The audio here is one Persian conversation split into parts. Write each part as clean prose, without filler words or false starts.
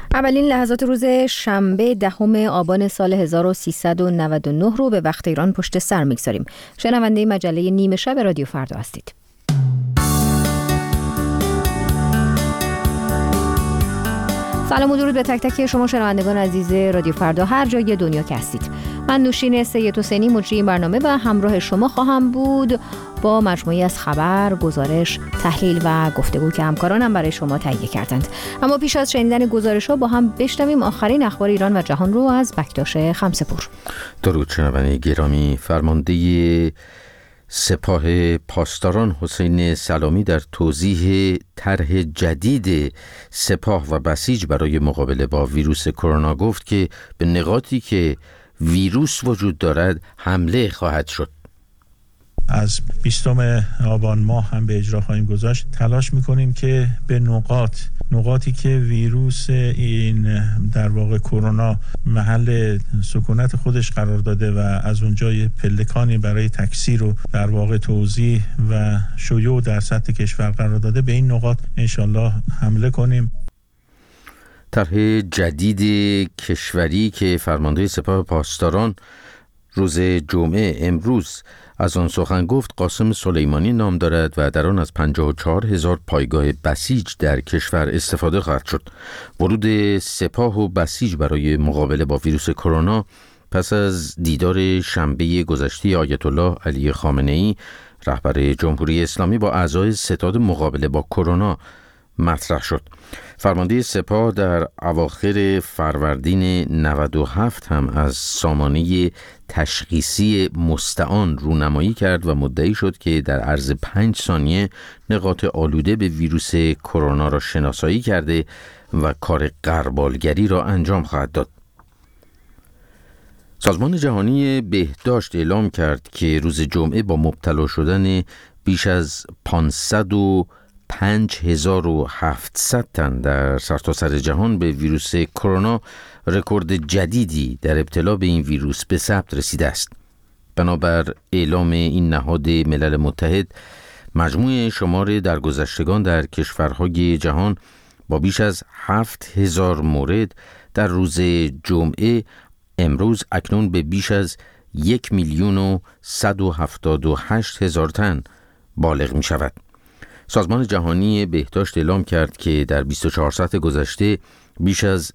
اولین لحظات روز شنبه 10 آبان سال 1399 رو به وقت ایران پشت سر میگذاریم. شنونده مجله نیمه شب رادیو فردا هستید. سلام و درود به تک تک شما شنوندگان عزیز رادیو فردا هر جای دنیا که هستید. من نوشین سید حسینی مجری این برنامه و همراه شما خواهم بود با مجموعی از خبر، گزارش، تحلیل و گفتگو که همکارانم برای شما تهیه کردند. اما پیش از شنیدن گزارش‌ها با هم بشنویم آخرین اخبار ایران و جهان رو از بکتاش خمسه‌پور. درود شنوندگان گرامی. فرمانده سپاه پاسداران حسین سلامی در توضیح طرح جدید سپاه و بسیج برای مقابله با ویروس کرونا گفت که به نقاطی که ویروس وجود دارد حمله خواهد شد. از 20 آبان ماه هم به اجرا خواهیم گذاشت. تلاش میکنیم که به نقاطی که ویروس این در واقع کرونا محل سکونت خودش قرار داده و از اونجا یه پلکانی برای تکثیر و در واقع توزیع و شیوع در سطح کشور قرار داده، به این نقاط انشالله حمله کنیم. طرح جدید کشوری که فرمانده سپاه پاسداران روز جمعه امروز از آن سخن گفت قاسم سلیمانی نام دارد و در آن از 54,000 پایگاه بسیج در کشور استفاده خواهد شد. ورود سپاه و بسیج برای مقابله با ویروس کرونا پس از دیدار شنبه گذشته آیت الله علی خامنه‌ای رهبر جمهوری اسلامی با اعضای ستاد مقابله با کرونا مطرح شد. فرمانده سپاه در اواخر فروردین 97 هم از سامانه تشخیصی مستعان رونمایی کرد و مدعی شد که در عرض 5 ثانیه نقاط آلوده به ویروس کرونا را شناسایی کرده و کار غربالگری را انجام خواهد داد. سازمان جهانی بهداشت اعلام کرد که روز جمعه با مبتلا شدن بیش از 505,700 تن در سرتاسر جهان به ویروس کرونا رکورد جدیدی در ابتلا به این ویروس به ثبت رسیده است. بنابر اعلام این نهاد ملل متحد، مجموع شمار درگذشتگان در کشورهای جهان با بیش از 7,000 مورد در روز جمعه امروز اکنون به بیش از 1,178,000 تن بالغ می شود. سازمان جهانی بهداشت اعلام کرد که در 24 ساعت گذشته بیش از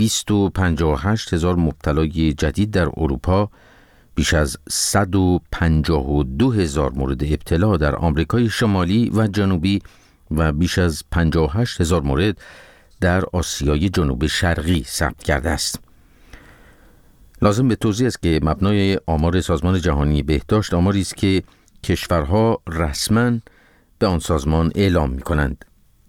258,000 مبتلای جدید در اروپا، بیش از 152,000 مورد ابتلا در آمریکای شمالی و جنوبی و بیش از 58,000 مورد در آسیای جنوب شرقی ثبت کرده است. لازم به توضیح است که مبنای آمار سازمان جهانی بهداشت آماری است که کشورها رسماً به آن سازمان اعلام می کنند.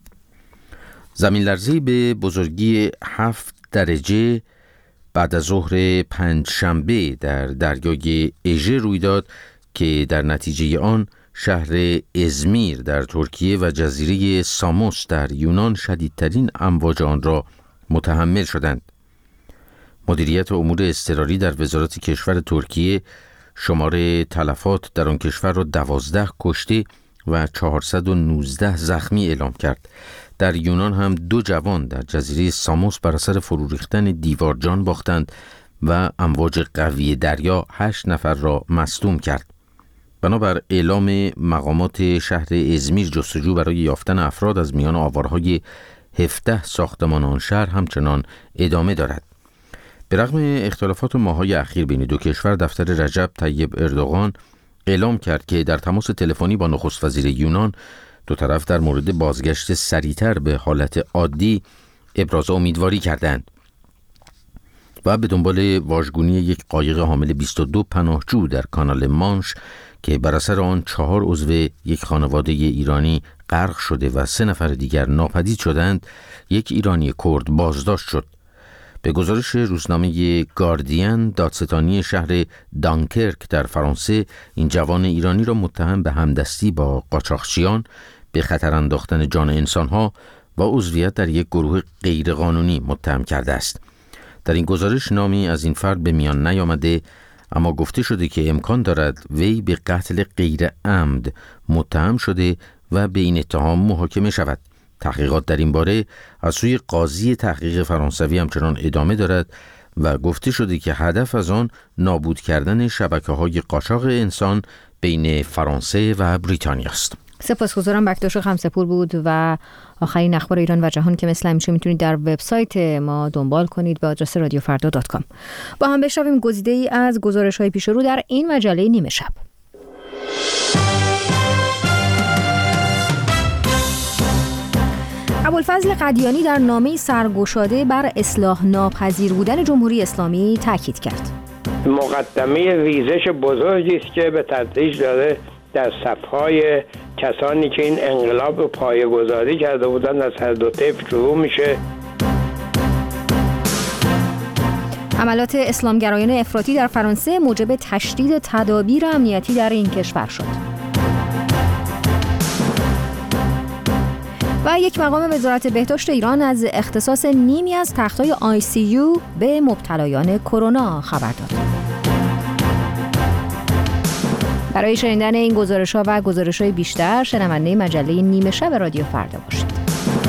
زمین لرزه‌ای به بزرگی 7 درجه بعد از ظهر پنجشنبه در دریای اژه روی داد که در نتیجه آن شهر ازمیر در ترکیه و جزیره ساموس در یونان شدیدترین امواج آن را متحمل شدند. مدیریت امور اضطراری در وزارت کشور ترکیه شمار تلفات در آن کشور را 12 کشته و 419 زخمی اعلام کرد. در یونان هم 2 جوان در جزیره ساموس بر اثر فرو ریختن دیوار جان باختند و امواج قوی دریا 8 نفر را مصدوم کرد. بنابر اعلام مقامات شهر ازمیر جستجو برای یافتن افراد از میان آوارهای 17 ساختمان آن شهر همچنان ادامه دارد. به رغم اختلافات ماه‌های اخیر بین دو کشور، دفتر رجب طیب اردوغان اعلام کرد که در تماس تلفنی با نخست وزیر یونان دو طرف در مورد بازگشت سریعتر به حالت عادی ابراز امیدواری کردند و به دنبال واژگونی یک قایق حامل 22 پناهجو در کانال مانش که بر اثر آن 4 عضو یک خانواده ایرانی غرق شده و 3 نفر دیگر ناپدید شدند، یک ایرانی کرد بازداشت شد. به گزارش روزنامه گاردین، دادستانی شهر دانکرک در فرانسه این جوان ایرانی را متهم به همدستی با قاچاقچیان، به خطر انداختن جان انسانها و عضویت در یک گروه غیرقانونی متهم کرده است. در این گزارش نامی از این فرد به میان نیامده، اما گفته شده که امکان دارد وی به قتل غیر عمد متهم شده و به این اتهام محاکمه شود. تحقیقات در این باره از سوی قاضی تحقیق فرانسوی همچنان ادامه دارد و گفته شده که هدف از آن نابود کردن شبکه‌های قاچاق انسان بین فرانسه و بریتانیا است. سپاسگزارم. بکتاش خمسه‌پور بود و آخرین اخبار ایران و جهان که مثل همیشه میتونید در وبسایت ما دنبال کنید به آدرس رادیوفردا.com. با هم بشنویم گزیده‌ای از گزارش‌های پیش رو در این مجله نیمه شب. ابوالفضل قدیانی در نامه‌ای سرگشاده بر اصلاح ناپذیر بودن جمهوری اسلامی تاکید کرد. مقدمه ریزش بزرگی است که به تدریج داره در صف‌های کسانی که این انقلاب رو پایه‌گذاری کرده بودند از هر دو طیف شروع میشه. حملات اسلامگرایان افراطی در فرانسه موجب تشدید تدابیر امنیتی در این کشور شد. و یک مقام وزارت بهداشت ایران از اختصاص نیمی از تخت‌های ICU به مبتلایان کرونا خبر داد. برای شنیدن این گزارش‌ها و گزارش‌های بیشتر شنونده مجله نیمه شب رادیو فردا باشید.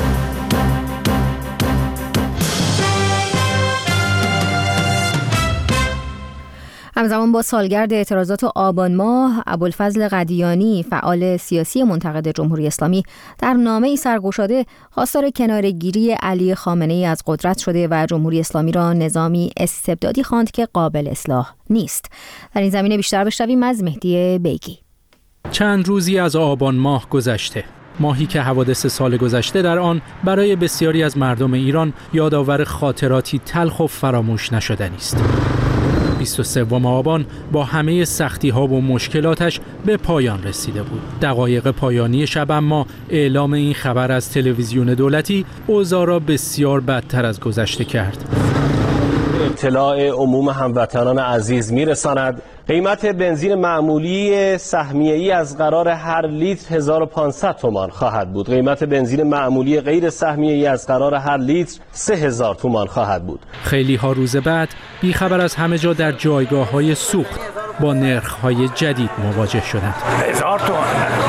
همزمان با سالگرد اعتراضات آبان ماه، ابوالفضل قدیانی فعال سیاسی منتقد جمهوری اسلامی در نامه‌ای سرگشاده خواستار کناره‌گیری علی خامنه‌ای از قدرت شده و جمهوری اسلامی را نظامی استبدادی خواند که قابل اصلاح نیست. در این زمینه بیشتر بشنویم از مهدی بیگی. چند روزی از آبان ماه گذشته، ماهی که حوادث سال گذشته در آن برای بسیاری از مردم ایران یادآور خاطراتی تلخ و فراموش نشدنی است. 23 آبان با همه سختی‌ها و مشکلاتش به پایان رسیده بود. دقایق پایانی شب اما اعلام این خبر از تلویزیون دولتی اوضاع را بسیار بدتر از گذشته کرد. اطلاع عموم هموطنان عزیز میرساند قیمت بنزین معمولی سهمیه‌ای از قرار هر لیتر 1500 تومان خواهد بود. قیمت بنزین معمولی غیر سهمیه‌ای از قرار هر لیتر 3000 تومان خواهد بود. خیلی ها روز بعد بیخبر از همه جا در جایگاه‌های سوخت با نرخ‌های جدید مواجه شدند. 1000 تومان.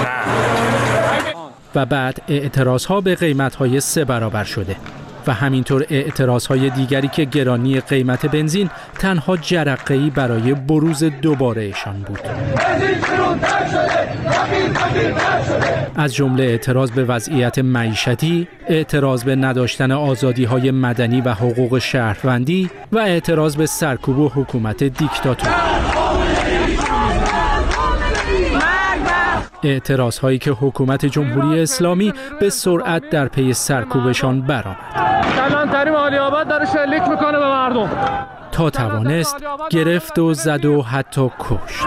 و بعد اعتراض‌ها به قیمت‌های 3 برابر شده. و همینطور اعتراضهای دیگری که گرانی قیمت بنزین تنها جرقه‌ای برای بروز دوباره‌شان بود. از جمله اعتراض به وضعیت معیشتی، اعتراض به نداشتن آزادی‌های مدنی و حقوق شهروندی و اعتراض به سرکوب و حکومت دیکتاتور. اعتراضهایی که حکومت جمهوری اسلامی به سرعت در پی سرکوبشان برآمد. کلانتری عالی‌آباد داره شلیک میکنه به مردم تا توانست گرفت و زد و حتی کشت.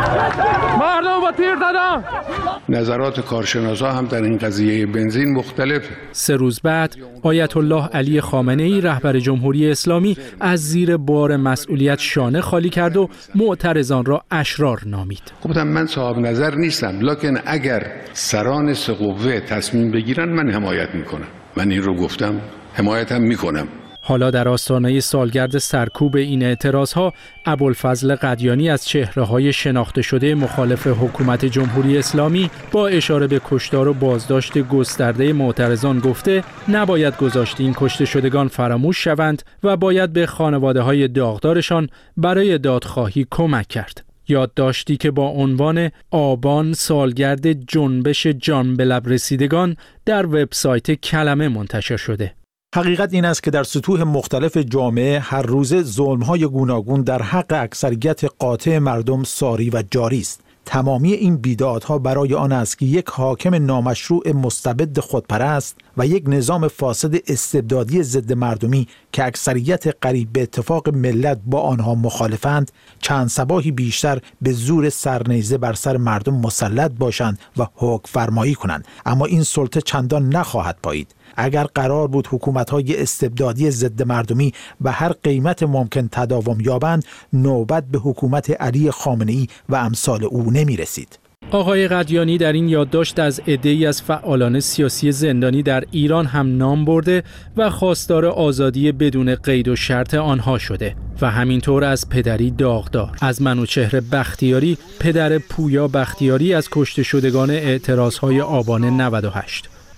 مردم با تیر زدن. نظرات کارشناسا هم در این قضیه بنزین مختلفه. 3 روز بعد آیت الله علی خامنه‌ای رهبر جمهوری اسلامی از زیر بار مسئولیت شانه خالی کرد و معترضان را اشرار نامید. گفتم من صاحب نظر نیستم، لکن اگر سران 3 قوه تصمیم بگیرن من حمایت میکنم. من این رو گفتم، حمایتم میکنم. حالا در آستانه سالگرد سرکوب این اعتراضها، ابوالفضل قدیانی از چهره‌های شناخته شده مخالف حکومت جمهوری اسلامی با اشاره به کشتار و بازداشت گسترده معترضان گفته نباید گذاشت این کشته شدگان فراموش شوند و باید به خانواده‌های داغدارشان برای دادخواهی کمک کرد. یادداشتی که با عنوان آبان سالگرد جنبش جان به لب رسیدگان در وبسایت کلمه منتشر شده. حقیقت این است که در سطوح مختلف جامعه هر روز ظلم‌های گوناگون در حق اکثریت قاطع مردم ساری و جاری است. تمامی این بیدادها برای آن است که یک حاکم نامشروع مستبد خودپرست و یک نظام فاسد استبدادی ضد مردمی که اکثریت قریب به اتفاق ملت با آنها مخالفند چند صباحی بیشتر به زور سرنیزه بر سر مردم مسلط باشند و حکم فرمایی کنند. اما این سلطه چندان نخواهد پایید. اگر قرار بود حکومت‌های استبدادی ضد مردمی به هر قیمت ممکن تداوم یابند، نوبت به حکومت علی خامنه‌ای و امثال او نمی‌رسید. آقای قدیانی در این یادداشت از عده‌ای از فعالان سیاسی زندانی در ایران هم نام برده و خواستار آزادی بدون قید و شرط آنها شده و همینطور از پدری داغدار، از منوچهر بختیاری، پدر پویا بختیاری از کشته شدگان اعتراضهای آبان 98.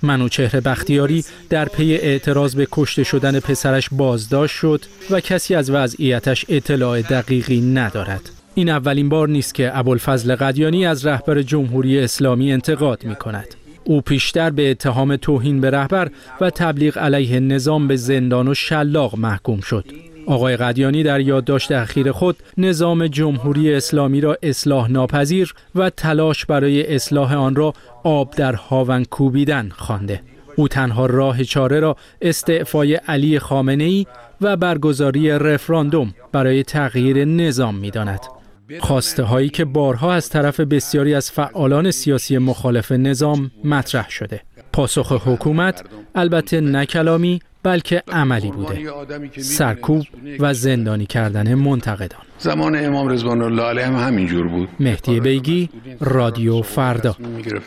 منوچهر بختیاری در پی اعتراض به کشته شدن پسرش بازداشت شد و کسی از وضعیتش اطلاع دقیقی ندارد. این اولین بار نیست که ابوالفضل قدیانی از رهبر جمهوری اسلامی انتقاد می‌کند. او پیشتر به اتهام توهین به رهبر و تبلیغ علیه نظام به زندان و شلاق محکوم شد. آقای قدیانی در یادداشت اخیر خود نظام جمهوری اسلامی را اصلاح ناپذیر و تلاش برای اصلاح آن را آب در هاون کوبیدن خوانده. او تنها راه چاره را استعفای علی خامنه‌ای و برگزاری رفراندوم برای تغییر نظام می‌داند. خواسته هایی که بارها از طرف بسیاری از فعالان سیاسی مخالف نظام مطرح شده. پاسخ حکومت البته نه کلامی بلکه عملی بوده. سرکوب و زندانی کردن منتقدان. زمان امام رضوان الله علیه هم همینجور بود. مهدی بیگی، رادیو فردا.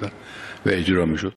و اجرا میشد.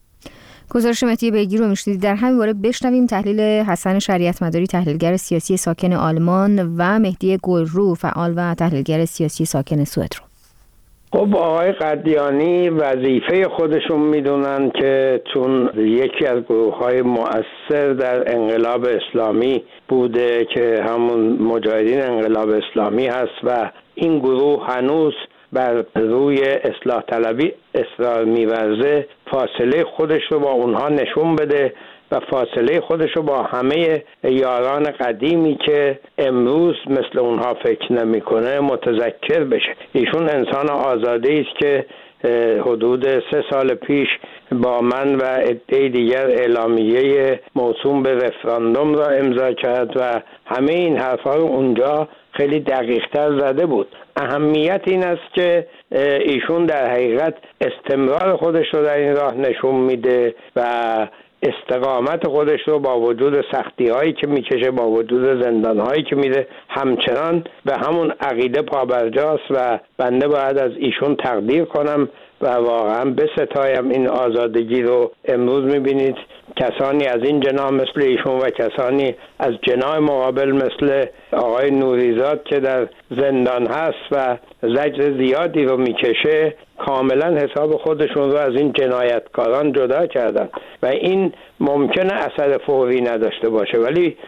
گزارش مهدی بیگی رو میشنیدید. در همین باره بشنویم تحلیل حسن شریعت مداری، تحلیلگر سیاسی ساکن آلمان، و مهدی گلرو، فعال و تحلیلگر سیاسی ساکن سوئد رو. خب آقای قدیانی وظیفه خودشون میدونن که چون یکی از گروه‌های مؤثر در انقلاب اسلامی بوده که همون مجاهدین انقلاب اسلامی هست و این گروه هنوز بر روی اصلاح طلبی اصرار می‌ورزه، فاصله خودش رو با اونها نشون بده و فاصله خودش رو با همه یاران قدیمی که امروز مثل اونها فکر نمی‌کنه متذکر بشه. ایشون انسان آزاده‌ای است که حدود 3 سال پیش با من و عده دیگر اعلامیه موسوم به رفراندوم را امضا کرد و همه این حرفا رو اونجا خیلی دقیق‌تر زده بود. اهمیت این است که ایشون در حقیقت استمرار خودش رو در این راه نشون میده و استقامت خودش رو با وجود سختی هایی که میکشه، با وجود زندان هایی که میره، همچنان به همون عقیده پابرجاست و بنده باید از ایشون تقدیر کنم و واقعا بستایم این آزادگی رو. امروز میبینید کسانی از این جناح مثل ایشون و کسانی از جناح مقابل مثل آقای نوریزاد که در زندان هست و زجر زیادی رو میکشه، کاملا حساب خودشون رو از این جنایتکاران جدا کردن و این ممکنه اثر فوری نداشته باشه، ولی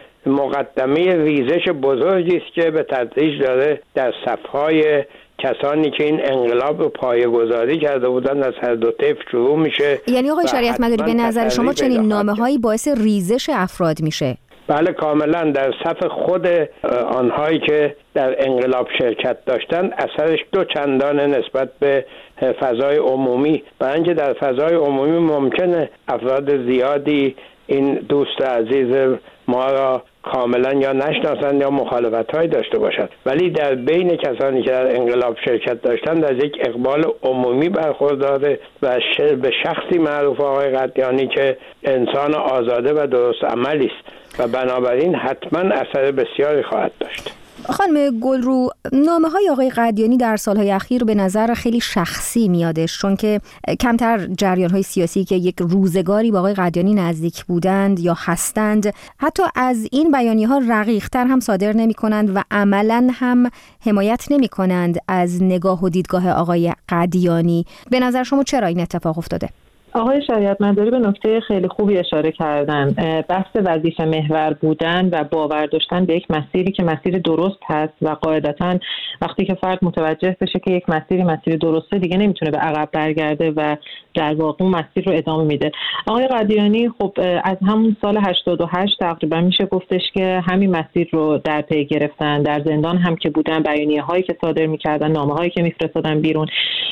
مقدمه ریزش بزرگی است که به تدریج داره در صفهای کسانی که این انقلاب رو پایه‌گذاری کرده بودن از هر دو طیف شروع میشه. یعنی آقای شریعت مداری به نظر شما چنین نامه‌هایی باعث ریزش افراد میشه؟ بله کاملا. در صف خود آنهایی که در انقلاب شرکت داشتن اثرش 2 چندانه نسبت به فضای عمومی، برای اینکه در فضای عمومی ممکنه افراد زیادی این دوست عزیز ما را کاملا یا نشناسند یا مخالفت‌هایی داشته باشند، ولی در بین کسانی که در انقلاب شرکت داشتند از یک اقبال عمومی برخورداره و به شخصی معروف آقای قدیانی که انسان آزاده و درست عملی است و بنابراین حتما اثر بسیاری خواهد داشت. خانم گلرو، نامه‌های آقای قدیانی در سالهای اخیر به نظر خیلی شخصی میادش، چون که کمتر جریان‌های سیاسی که یک روزگاری با آقای قدیانی نزدیک بودند یا هستند حتی از این بیانیه‌ها رقیق‌تر هم صادر نمی‌کنند و عملاً هم حمایت نمی‌کنند از نگاه و دیدگاه آقای قدیانی. به نظر شما چرا این اتفاق افتاده؟ آقای شریعت مداری به نکته خیلی خوبی اشاره کردن. بحث وظیفه محور بودن و باور داشتن به یک مسیری که مسیر درست هست و قاعدتاً وقتی که فرد متوجه بشه که یک مسیر درسته دیگه نمیتونه به عقب برگرده و در واقع مسیر رو ادامه میده. آقای قدیانی خب از همون سال 88 تقریبا میشه گفتش که همین مسیر رو در پی گرفتن. در زندان هم که بودن، بیانیه‌هایی که صادر میکردن، نامه‌هایی که میفرستادن بیرون،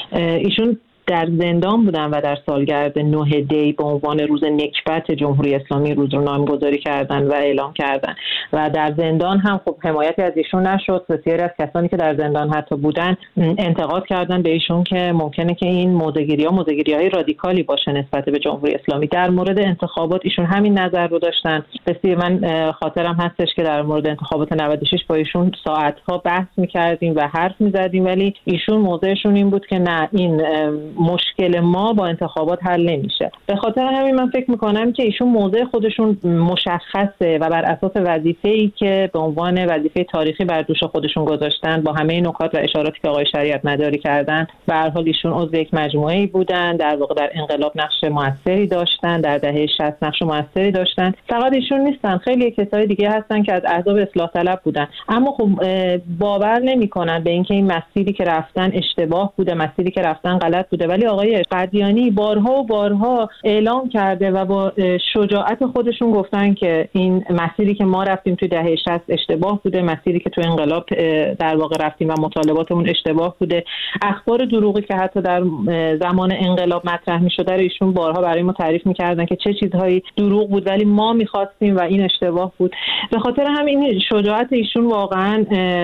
ایشون در زندان بودن و در سالگرد 9 دی به عنوان روز نکبت جمهوری اسلامی روز رو نامگذاری کردن و اعلام کردن و در زندان هم خب حمایتی از ایشون نشد. بسیاری از کسانی که در زندان حتی بودن انتقاد کردن به ایشون که ممکنه که این موضع‌گیری‌های رادیکالی باشه نسبت به جمهوری اسلامی. در مورد انتخابات ایشون همین نظر رو داشتن. بسیار من خاطرم هستش که در مورد انتخابات 96 با ایشون ساعت‌ها بحث می‌کردیم و حرف می‌زدیم، ولی ایشون موضعشون این بود که نه، این مشکل ما با انتخابات حل نمیشه. به خاطر همین من فکر میکنم که ایشون موضع خودشون مشخصه و بر اساس وظیفه‌ای که به عنوان وظیفه تاریخی بر دوش خودشون گذاشتن، با همه نکات و اشاراتی که آقای شریعت مداری کردن، به هر حال ایشون عضو یک مجموعه‌ای بودن، در واقع در انقلاب نقش موثری داشتن، در دهه 60 نقش موثری داشتن. فقط ایشون نیستن، خیلی کسای دیگه هستن که از احزاب اصلاح طلب بودن، اما خب باور نمی‌کنن به اینکه این مسیری که رفتن اشتباه بوده، مسیری که رفتن غلط بوده. ولی آقای قدیانی بارها و بارها اعلام کرده و با شجاعت خودشون گفتن که این مسیری که ما رفتیم توی دهه 60 اشتباه بوده، مسیری که توی انقلاب در واقع رفتیم و مطالباتمون اشتباه بوده. اخبار دروغی که حتی در زمان انقلاب مطرح می‌شد رو ایشون بارها برای ما تعریف می‌کردن که چه چیزهایی دروغ بود ولی ما می‌خواستیم و این اشتباه بود. به خاطر همین شجاعت ایشون واقعا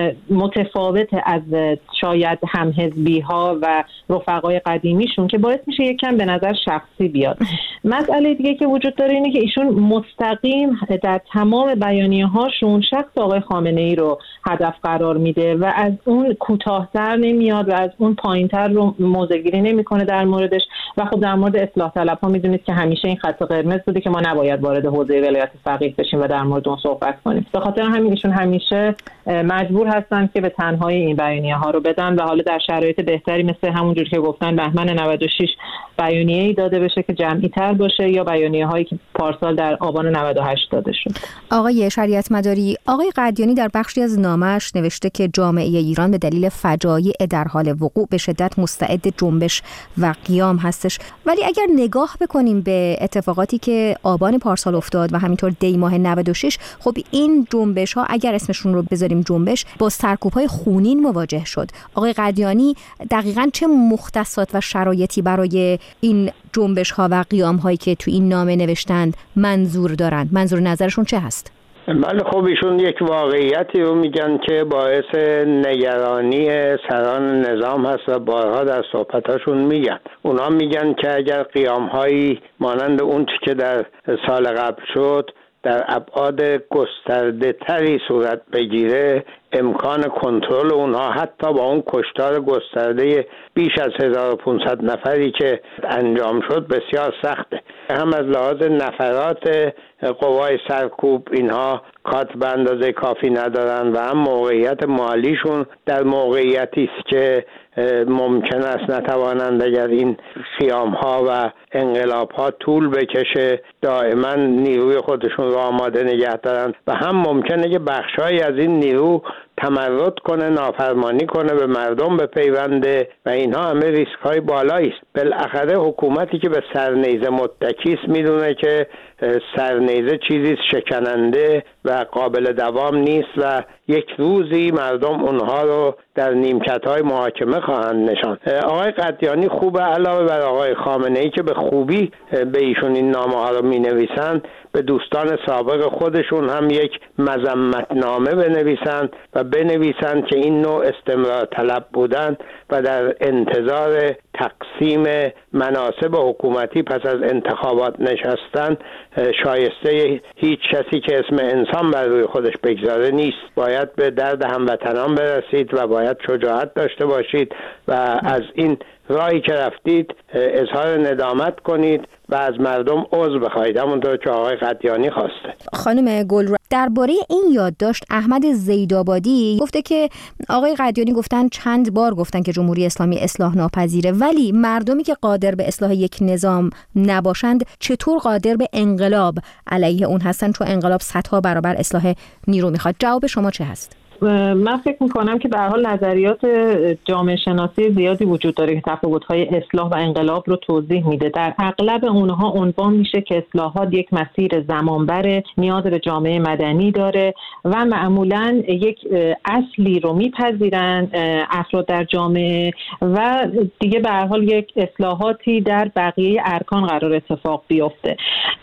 متفاوت از شاید همحزبی‌ها و رفقای قدیمیشون که باعث میشه یک کم به نظر شخصی بیاد. مسئله دیگه که وجود داره اینه که ایشون مستقیم در تمام بیانیه‌هاشون شخص آقای خامنه‌ای رو هدف قرار میده و از اون کوتاه‌تر نمیاد و از اون پایین‌تر رو موضع‌گیری نمی‌کنه در موردش. و خب در مورد اصلاح طلب‌ها می‌دونید که همیشه این خط قرمز بوده که ما نباید وارد حوزه ولایت فقیه بشیم و در مورد اون صحبت کنیم. به خاطر همین ایشون همیشه مجبور هستن که به تنهایی این بیانیه‌ها رو بدن و حالا در شرایط بهتری مثل همونجوری که گفتن بهمن 96 بیانیه‌ای داده بشه که جمعی‌تر باشه یا بیانیه‌هایی که پارسال در آبان 98 داده شد. آقای شریعت مداری، آقای قدیانی در بخشی از نامه‌اش نوشته که جامعه ایران به دلیل فجایع در حال وقوع به شدت مستعد جنبش و قیام هستش. ولی اگر نگاه بکنیم به اتفاقاتی که آبان پارسال افتاد و همینطور دی ماه 96، خب این جنبش‌ها اگر اسمشون رو بذاریم جنبش، با سرکوب‌های خونین مواجه شد. آقای قدیانی دقیقاً چه مختصات و شرایطی برای این جنبش‌ها و قیام‌هایی که تو این نامه نوشتند منظور دارند؟ منظور نظرشون چه هست؟ بله، خب ایشون یک واقعیتی رو میگن که باعث نگرانی سران نظام هست و بارها در صحبتاشون میگن. اونا میگن که اگر قیام‌هایی مانند اون که در سال قبل شد در ابعاد گسترده تری صورت بگیره، امکان کنترل اونها حتی با اون کشتار گسترده بیش از 1500 نفری که انجام شد بسیار سخته. هم از لحاظ نفرات قوای سرکوب اینها کات به اندازه کافی ندارن و هم موقعیت مالیشون در موقعیتی است که ممکن است نتوانند اگر این قیام‌ها و انقلاب‌ها طول بکشه دائما نیروی خودشون رو آماده نگه دارن و هم ممکنه که بخشایی از این نیرو تمرد کنه، نافرمانی کنه، به مردم بپیونده و اینها همه ریسک های بالایی است. بالاخره حکومتی که به سرنیزه متکی است میدونه که سرنیزه چیزی شکننده و قابل دوام نیست و یک روزی مردم اونها رو در نیمکت‌های محاکمه خواهند نشاند. آقای قدیانی خوبه علاوه بر آقای خامنه‌ای که به خوبی به ایشون این نامه‌ها رو می‌نویسند، به دوستان سابق خودشون هم یک مذمتنامه بنویسند و بنویسند که این نوع استمرار طلب بودن و در انتظار تقسیم مناصب حکومتی پس از انتخابات نشستن شایسته هیچ کسی که اسم انسان بر روی خودش بگذاره نیست. باید به درد هموطنان برسید و باید شجاعت داشته باشید و از این راهی که رفتید اظهار ندامت کنید و از مردم عذر بخواهید، همونطور که آقای قدیانی خواسته. خانم گلرو، درباره این یادداشت احمد زیدآبادی گفته که آقای قدیانی چند بار گفتن که جمهوری اسلامی اصلاح ناپذیره، ولی مردمی که قادر به اصلاح یک نظام نباشند چطور قادر به انقلاب علیه اون هستن، چون انقلاب صدها برابر اصلاح نیرو میخواد؟ جواب شما چه هست؟ من فکر میکنم که به هر حال نظریات جامعه شناسی زیادی وجود داره که تفاوت‌های اصلاح و انقلاب رو توضیح میده. در اغلب اونها عنوان میشه که اصلاحات یک مسیر زمانبره، نیاز به جامعه مدنی داره و معمولاً یک اصلی رو میپذیرن افراد در جامعه و دیگه به هر حال یک اصلاحاتی در بقیه ارکان قرار اتفاق بیفته.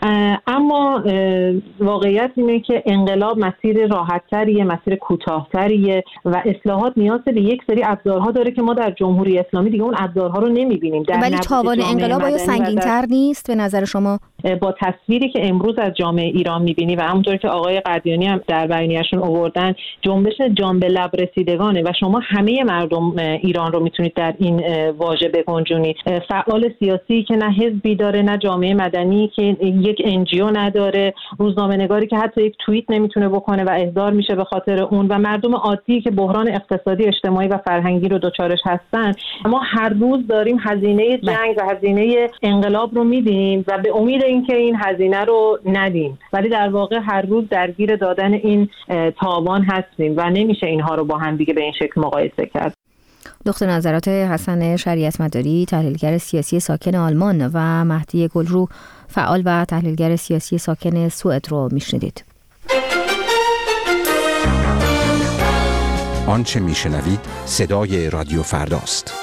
اما واقعیت اینه که انقلاب مسیر راحت‌تریه، مسیر کوتاه‌تریه و اصلاحات نیاز به یک سری ابزارها داره که ما در جمهوری اسلامی دیگه اون ابزارها رو نمی‌بینیم. ولی تاوان انقلاب آیا سنگین‌تر نیست به نظر شما؟ با تصویری که امروز از جامعه ایران می‌بینی و همونطور که آقای قدیانی هم در بیانیه‌شون آوردن، جنبش جان به لب رسیدگانه و شما همه مردم ایران رو میتونید در این واژه بگنجونید. فعال سیاسی که نه حزبی داره، نه جامعه مدنی که یک NGO نداره، روزنامه‌نگاری که حتی یک توییت نمیتونه بکنه و احضار میشه به خاطر اون، و مردم عادی که بحران اقتصادی، اجتماعی و فرهنگی رو دچارش هستن. ما هر روز داریم هزینه جنگ و هزینه انقلاب رو میدیم و به امید اینکه این هزینه رو ندیم، ولی در واقع هر روز درگیر دادن این تاوان هستیم و نمیشه اینها رو با هم دیگه به این شکل مقایسه کرد. دکتر نظرات حسن شریعت مداری، تحلیلگر سیاسی ساکن آلمان، و مهدی گلرو، فعال و تحلیلگر سیاسی ساکن سوئد رو میشنیدید. آنچه میشنوید صدای رادیو فرداست.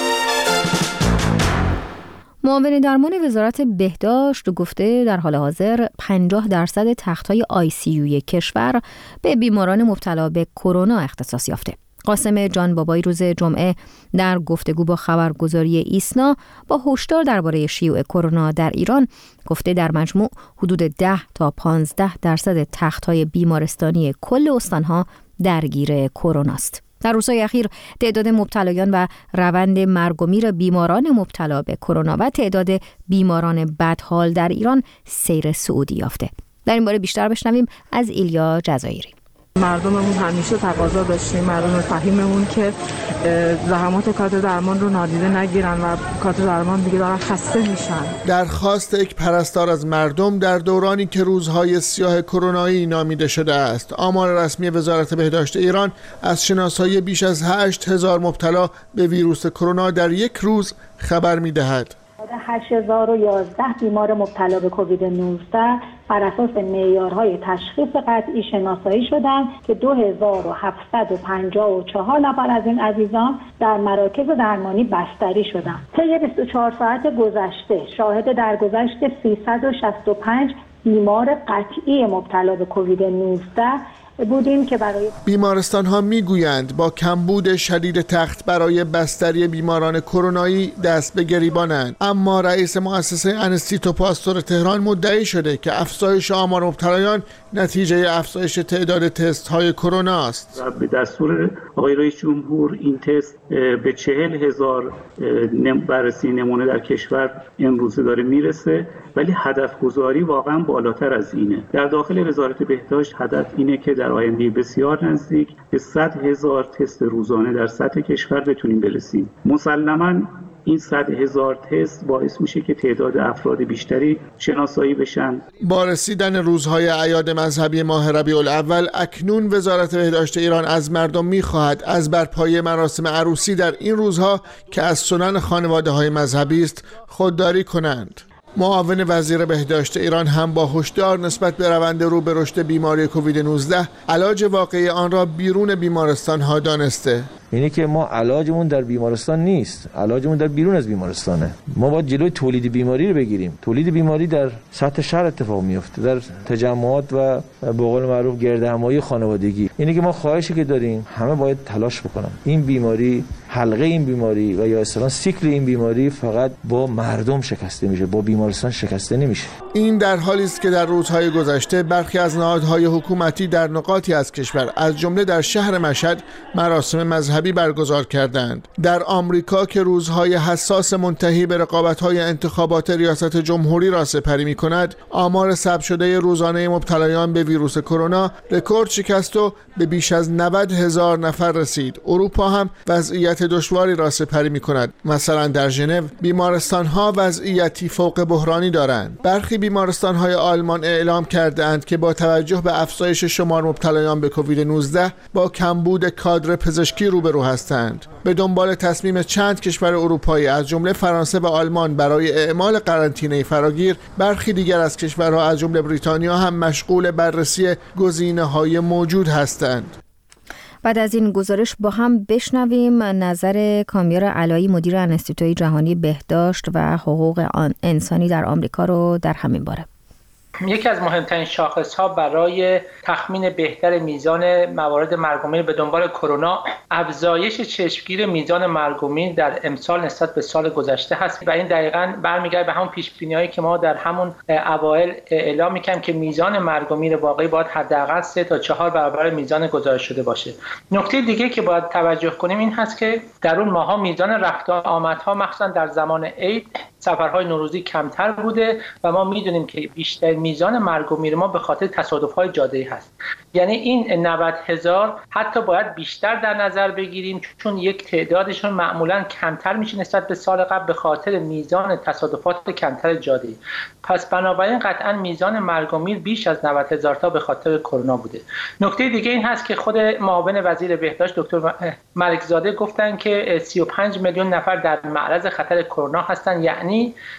معاون درمان وزارت بهداشت گفته در حال حاضر 50% تخت‌های ICU کشور به بیماران مبتلا به کرونا اختصاص یافته. قاسم جان بابایی روز جمعه در گفتگو با خبرگزاری ایسنا با هشدار درباره شیوع کرونا در ایران گفته در مجموع حدود 10 تا 15% تخت‌های بیمارستانی کل استان‌ها درگیر کرونا است. در روزهای اخیر تعداد مبتلایان و روند مرگ و میر بیماران مبتلا به کرونا و تعداد بیماران بدحال در ایران سیر صعودی یافته. در این باره بیشتر بشنویم از ایلیا جزایری. مردممون همیشه تقاضا داشتیم، مردم فهیممون، که زحمات کادر درمان رو نادیده نگیرن و کادر درمان دیگه دارن خسته میشن. درخواست یک پرستار از مردم در دورانی که روزهای سیاه کرونایی نامیده شده است. آمار رسمی وزارت بهداشت ایران از شناسایی بیش از 8000 مبتلا به ویروس کرونا در یک روز خبر میدهد. 8011 بیمار مبتلا به کووید 19 بر اساس معیارهای تشخیص قطعی شناسایی شدند که 2754 نفر از این عزیزان در مراکز درمانی بستری شدند. طی 24 ساعت گذشته شاهد درگذشت 365 بیمار قطعی مبتلا به کووید 19 بودیم که برای بیمارستان ها میگویند با کمبود شدید تخت برای بستری بیماران کرونایی دست به گریبانند، اما رئیس مؤسسه انستیتو پاستور تهران مدعی شده که افزایش آمار مبتلایان نتیجه افزایش تعداد تست های کرونا است. به دستور آقای رئیس جمهور این تست به 40,000 بررسی نمونه در کشور امروزه داره میرسه، ولی هدف گذاری واقعا بالاتر از اینه. در داخل وزارت بهداشت هدف اینه که در آینده بسیار نزدیک به 100,000 تست روزانه در سطح کشور بتونیم برسیم. مسلماً این 100,000 تست باعث میشه که تعداد افراد بیشتری شناسایی بشن. با رسیدن روزهای اعیاد مذهبی ماه ربیع الاول، اکنون وزارت بهداشت ایران از مردم میخواهد از برپایی مراسم عروسی در این روزها که از سنن خانواده‌های مذهبی است خودداری کنند. معاون وزیر بهداشت ایران هم با هشدار نسبت به روند رو به رشد بیماری کووید 19 علاج واقعی آن را بیرون بیمارستان ها دانسته. اینه که ما علاجمون در بیمارستان نیست، علاجمون در بیرون از بیمارستانه. ما باید جلوی تولید بیماری رو بگیریم. تولید بیماری در سطح شهر اتفاق میفته، در تجمعات و به قول معروف گردهمایی خانوادگی. اینه که ما خواهشی که داریم همه باید تلاش بکنن. این بیماری، حلقه این بیماری و یا اصطلاحاً سیکل این بیماری فقط با مردم شکسته میشه، با بیمارستان شکسته نمیشه. این در حالی است که در روزهای گذشته برخی از نهادهای حکومتی در نقاطی از کشور از جمله در شهر مشهد مراسم مذهبی برگزار کردند. در آمریکا که روزهای حساس منتهی به رقابت‌های انتخابات ریاست جمهوری را سپری می‌کند، آمار ثبت شده روزانه مبتلایان به ویروس کرونا رکورد شکست و به بیش از 90,000 نفر رسید. اروپا هم وضعیت دشواری را سپری می‌کند. مثلا در ژنو بیمارستان‌ها وضعیتی فوق بحرانی دارند. برخی بیمارستان‌های آلمان اعلام کردند که با توجه به افزایش شمار مبتلایان به کووید 19 با کمبود کادر پزشکی روبرو هستند. به دنبال تصمیم چند کشور اروپایی از جمله فرانسه و آلمان برای اعمال قرنطینه فراگیر، برخی دیگر از کشورها از جمله بریتانیا هم مشغول بررسی گزینه‌های موجود هستند. بعد از این گزارش با هم بشنویم نظر کامیار علایی، مدیر انستیتوی جهانی بهداشت و حقوق انسانی در آمریکا رو در همین باره. یکی از مهمترین شاخص‌ها برای تخمین بهتر میزان موارد مرگ و میر به دنبال کرونا افزایش چشمگیر میزان مرگ و میر در امسال نسبت به سال گذشته هست و این دقیقاً برمیگرده به همون پیش‌بینی‌هایی که ما در همون اوایل اعلام می‌کردیم که میزان مرگ و میر واقعی باید حداقل 3 تا 4 برابر میزان گزارش شده باشه. نکته دیگه که باید توجه کنیم این هست که در اون ماه‌ها میزان رفت و آمدها مخصوصاً در زمان عید سفرهای نوروزی کمتر بوده و ما میدونیم که بیشتر میزان مرگ و میر ما به خاطر تصادف‌های جاده‌ای هست. یعنی این 90,000 حتی باید بیشتر در نظر بگیریم چون یک تعدادشون معمولاً کمتر میشه نسبت به سال قبل به خاطر میزان تصادفات کمتر جاده‌ای. پس بنابراین قطعاً میزان مرگ و میر بیش از 90,000 تا به خاطر کرونا بوده. نکته دیگه این هست که خود معاون وزیر بهداشت دکتر ملکزاده گفتن که 35 میلیون نفر در معرض خطر کرونا هستن، یعنی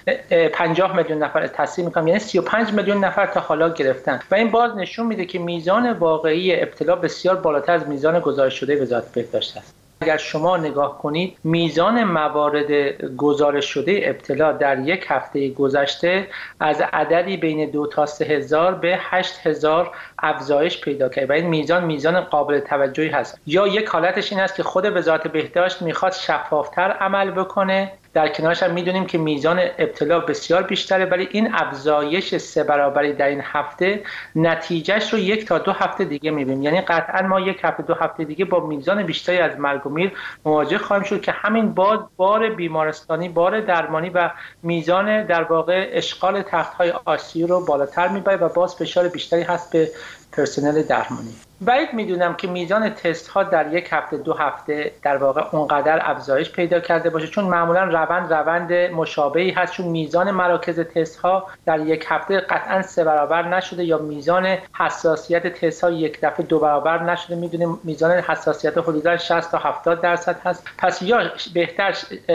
50 میلیون نفر تصحیح میکنم، یعنی 35 میلیون نفر تا حالا گرفتن و این باز نشون میده که میزان واقعی ابتلا بسیار بالاتر از میزان گزارش شده وزارت بهداشت است. اگر شما نگاه کنید میزان موارد گزارش شده ابتلا در یک هفته گذشته از عددی بین 2 تا 3,000 به 8,000 افزایش پیدا کرد و این میزان قابل توجهی هست. یا یک حالتش این است که خود وزارت بهداشت میخواد شفافتر عمل بکنه، در کنارش هم میدونیم که میزان ابتلا بسیار بیشتره ولی این افزایش 3 برابری در این هفته نتیجهش رو 1 تا 2 هفته دیگه میبینیم. یعنی قطعا ما 1 هفته 2 هفته دیگه با میزان بیشتری از مرگ و میر مواجه خواهیم شد که همین بار بیمارستانی، بار درمانی و میزان در واقع اشغال تخت‌های آی‌سی رو بالاتر میبره و باز فشار بیشتری هست به پرسنل درمانی. بعید میدونم که میزان تست ها در 1 هفته 2 هفته در واقع اونقدر افزایش پیدا کرده باشه چون معمولا روند مشابهی هست، چون میزان مراکز تست ها در 1 هفته قطعا 3 برابر نشده یا میزان حساسیت تست ها 1 دفعه 2 برابر نشده. میدونیم میزان حساسیت حدودا 60 تا 70% هست. پس یا بهتر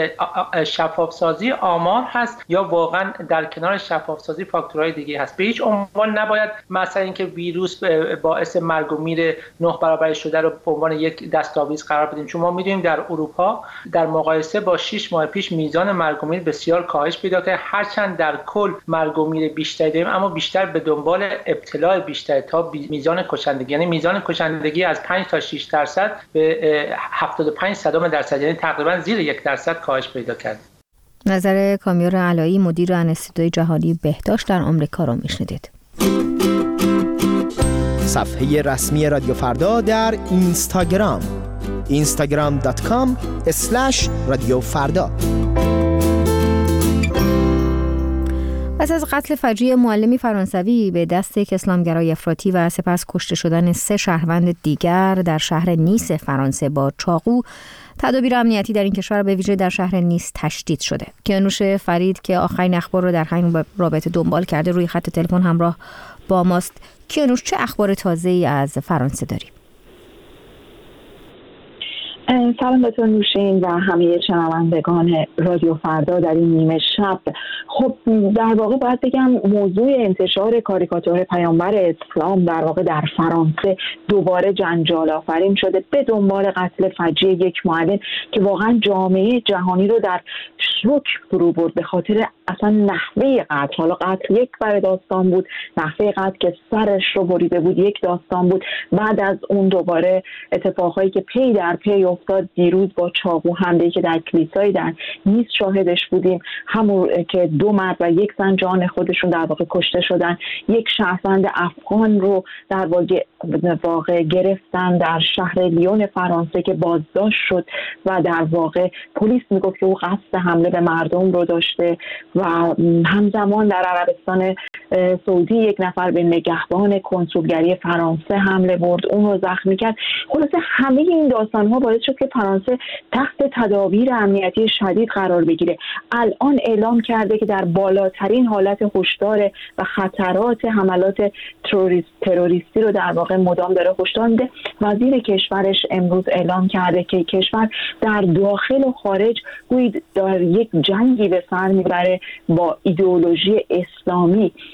شفاف سازی آمار هست یا واقعا در کنار شفاف سازی فاکتورهای دیگه هست. به هیچ عنوان نباید مثلا اینکه ویروس باعث مرگ و میر 9 برابر شده رو به عنوان یک دستاویز قرار بدیم، چون ما می‌دونیم در اروپا در مقایسه با 6 ماه پیش میزان مرگ و میر بسیار کاهش پیدا کرده، هرچند در کل مرگ و میر بیشتری داریم اما بیشتر به دنبال ابتلا بیشتر تا میزان کشندگی، یعنی میزان کشندگی از 5 تا 6% به 75% یعنی تقریبا زیر 1% کاهش پیدا کرده. نظر کامیار علایی مدیر انستیتوی جهانی بهداشت در آمریکا رو میشنیدید. صفحه رسمی رادیو فردا در اینستاگرام instagram.com/رادیوفردا. پس از قتل فجیع معلمی فرانسوی به دست یک اسلامگرای افراطی و سپس کشته شدن 3 شهروند دیگر در شهر نیس فرانسه با چاقو، تدابیر امنیتی در این کشور به ویژه در شهر نیس تشدید شده. کیانوش فرید که آخرین اخبار رو در همین رابطه دنبال کرده روی خط تلفن همراه با ماست. کیانوش، چه اخبار تازه‌ای از فرانسه داریم؟ سلام دکتر نوشین و همه شنوندگان رادیو فردا در این نیمه شب. خب در واقع باید بگم موضوع انتشار کاریکاتور پیامبر اسلام در واقع در فرانسه دوباره جنجال آفرین شده به دنبال قتل فجیع یک معلم که واقعا جامعه جهانی رو در شوک فرو برد به خاطر اصلا نحوه قتل. حالا قتل یک بر داستان بود، نحوه قتل که سرش رو بریده بود یک داستان بود. بعد از اون دوباره اتفاقایی که پی در پی افتاد، دیروز با چاقو حمله‌ای که در کلیسای در نیس شاهدش بودیم، همون که 2 مرد و 1 زن جان خودشون در واقع کشته شدن. یک شهروند افغان رو در واقع گرفتن در شهر لیون فرانسه که بازداشت شد و در واقع پلیس میگفت که او قصد حمله به مردم رو داشته و همزمان در عربستان سعودی 1 نفر به نگهبان کنسولگری فرانسه حمله برد، اون رو زخمی کرد. خلاصه همه این داستان‌ها باعث شد که فرانسه تحت تدابیر امنیتی شدید قرار بگیره. الان اعلام کرده که در بالاترین حالت هشدار و خطرات حملات تروریستی رو در واقع مدام داره هشدار میده. وزیر کشورش امروز اعلام کرده که کشور در داخل و خارج گویا در یک جنگی به سر میبره با ایدئولوژی اسلامی.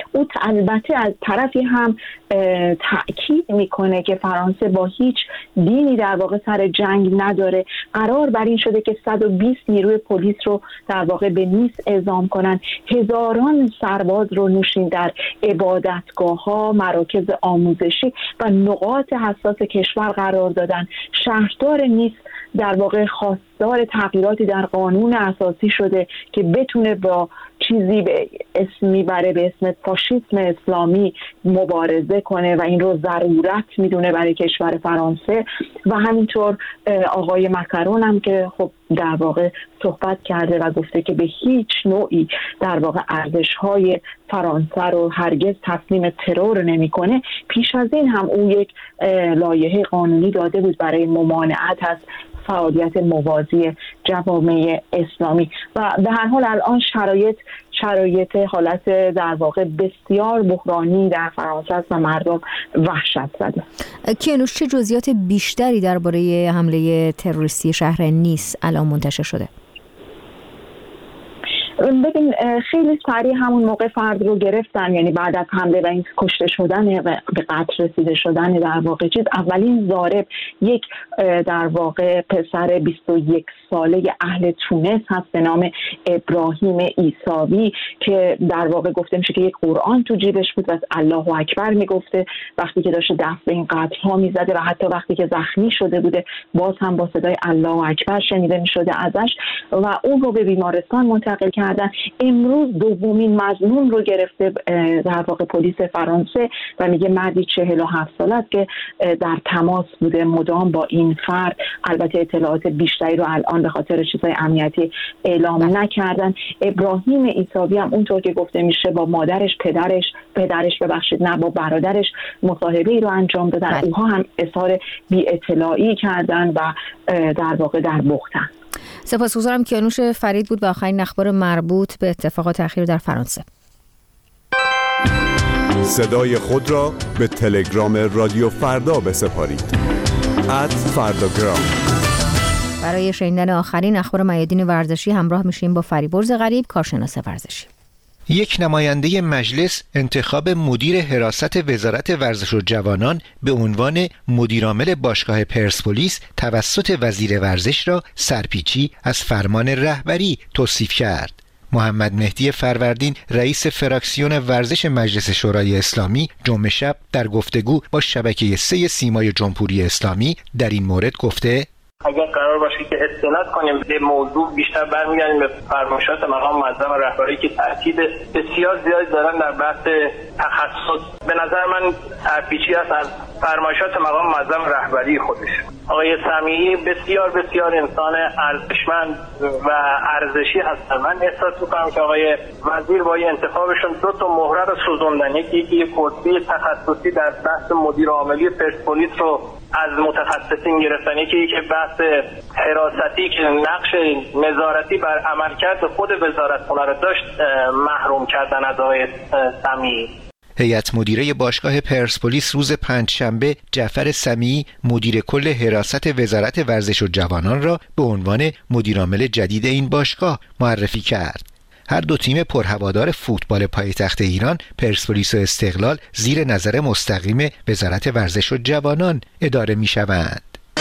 او البته از طرفی هم تأکید میکنه که فرانسه با هیچ دینی در واقع سر جنگ نداره. قرار بر این شده که 120 نیروی پلیس رو در واقع به نیس اعزام کنن، هزاران سرباز رو نوشین در عبادتگاه‌ها، مراکز آموزشی و نقاط حساس کشور قرار دادن. شهردار نیس در واقع خواستار تغییراتی در قانون اساسی شده که بتونه با چیزی به اسم میبره به اسم فاشیسم اسلامی مبارزه کنه و این رو ضرورت میدونه برای کشور فرانسه. و همینطور آقای مکرون هم که خب در واقع صحبت کرده و گفته که به هیچ نوعی در واقع ارزش‌های فرانسه رو هرگز تسلیم ترور نمی‌کنه. پیش از این هم او یک لایحه قانونی داده بود برای ممانعت از فعالیت موازی جوامع اسلامی و به هر حال الان شرایط حالت در واقع بسیار بحرانی در فرانسه است و مردم وحشت زده. کیانوش، چه جزئیات بیشتری درباره حمله تروریستی شهر نیس الان منتشر شده؟ ببین خیلی سریع همون موقع فرد رو گرفتن، یعنی بعد از حمله و این کشته شدن و به قتل رسیده شدن در واقع اولین ضارب یک در واقع پسر 21 ساله اهل تونس هست به نام ابراهیم عیساوی که در واقع گفته میشه که یک قرآن تو جیبش بود و از الله اکبر میگفته وقتی که داشته دست به این قتل ها میزده و حتی وقتی که زخمی شده بوده باز هم با صدای الله اکبر شنیده میشده ازش و اون رو به بیمارستان منتقل کردن. امروز دومین مظنون رو گرفته در واقع پلیس فرانسه و میگه مردی 47 ساله است که در تماس بوده مدام با این فرد. البته اطلاعات بیشتری رو الان به خاطر چیزهای امنیتی اعلام نکردن. ابراهیم عیساوی هم اونطور که گفته میشه با مادرش پدرش با برادرش مصاحبه‌ای رو انجام دادن. اونها هم اظهار بی‌اطلاعی کردن و در واقع در بختن. سپاسگزارم. کیانوش فرید بود با آخرین اخبار مربوط به اتفاقات اخیر در فرانسه. صدای خود را به تلگرام رادیو فردا بسپارید. @فرداگرام. برای شنیدن آخرین اخبار میادین ورزشی همراه میشیم با فریبرز غریب، کارشناس ورزشی. یک نماینده مجلس انتخاب مدیر حراست وزارت ورزش و جوانان به عنوان مدیرعامل باشگاه پرسپولیس توسط وزیر ورزش را سرپیچی از فرمان رهبری توصیف کرد. محمد مهدی فروردین رئیس فراکسیون ورزش مجلس شورای اسلامی جمعه شب در گفتگو با شبکه 3 سیمای جمهوری اسلامی در این مورد گفته اگر قرار باشه که استناد کنیم به موضوع بیشتر برمیگردیم به فرمایشات مقام معظم رهبری که تاکید بسیار زیادی دارن در بحث تخصص. به نظر من سرپیچی است از فرمایشات مقام معظم رهبری خودش. آقای سمیعی بسیار بسیار انسان ارزشمند و ارزشی هستن. من احساس می‌کنم که آقای وزیر با انتخابشون 2 مهره رو سوزوندن. یکی کرسی تخصصی در بحث مدیر عاملی پرسپولیس رو از متخصصین گرفتن، یکی که بحث حراستی که نقش نظارتی بر عملکرد خود وزارتخانه رو داشت محروم کردن از آقای سمیعی. هیئت مدیره باشگاه پرسپولیس روز پنجشنبه جعفر سمیعی مدیر کل حراست وزارت ورزش و جوانان را به عنوان مدیرعامل جدید این باشگاه معرفی کرد. هر دو تیم پرهوادار فوتبال پایتخت ایران، پرسپولیس و استقلال، زیر نظر مستقیم وزارت ورزش و جوانان اداره می‌شوند.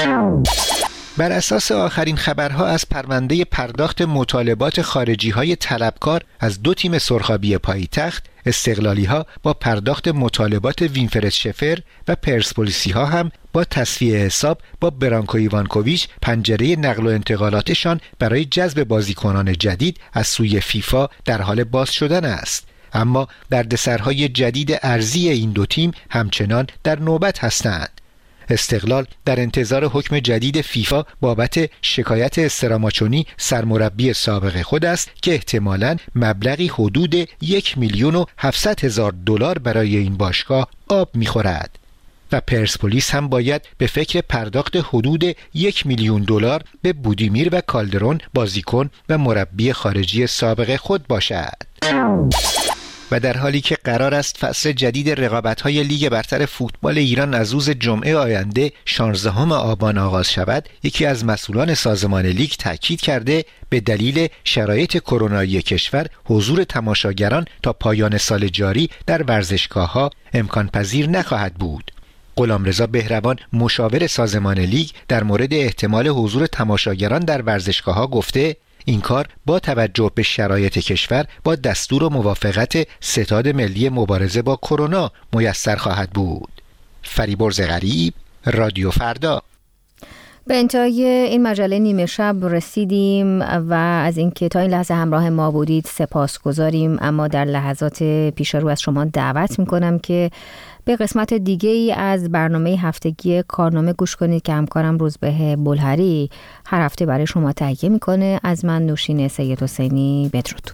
بر اساس آخرین خبرها از پرونده پرداخت مطالبات خارجی‌های طلبکار از 2 تیم سرخابی پایتخت، استقلالی‌ها با پرداخت مطالبات وینفرد شفر و پرسپولیسی‌ها هم با تصفیه حساب با برانکو ایوانکوویچ پنجره نقل و انتقالاتشان برای جذب بازیکنان جدید از سوی فیفا در حال باز شدن است. اما دردسرهای جدید ارزی این 2 تیم همچنان در نوبت هستند. استقلال در انتظار حکم جدید فیفا بابت شکایت استراماچونی سرمربی سابق خود است که احتمالاً مبلغی حدود 1,700,000 دلار برای این باشگاه آب می‌خورد. و پرسپولیس هم باید به فکر پرداخت حدود 1,000,000 دلار به بودیمیر و کالدرون بازیکن و مربی خارجی سابق خود باشد. و در حالی که قرار است فصل جدید رقابت‌های لیگ برتر فوتبال ایران از روز جمعه آینده 16 آبان آغاز شود، یکی از مسئولان سازمان لیگ تاکید کرده به دلیل شرایط کرونایی کشور حضور تماشاگران تا پایان سال جاری در ورزشگاه‌ها امکان پذیر نخواهد بود. غلامرضا بهروان مشاور سازمان لیگ در مورد احتمال حضور تماشاگران در ورزشگاه‌ها گفته این کار با توجه به شرایط کشور با دستور و موافقت ستاد ملی مبارزه با کرونا میسر خواهد بود. فریبرز غریب، رادیو فردا. به انتهای این مجله نیمه شب رسیدیم و از اینکه تا این لحظه همراه ما بودید سپاسگزاریم، اما در لحظات پیش رو از شما دعوت میکنم که به قسمت دیگه ای از برنامه هفتگی کارنامه گوش کنید که همکارم روزبه بلهری هر هفته برای شما تهیه میکنه. از من نوشین سید حسینی، بدرود.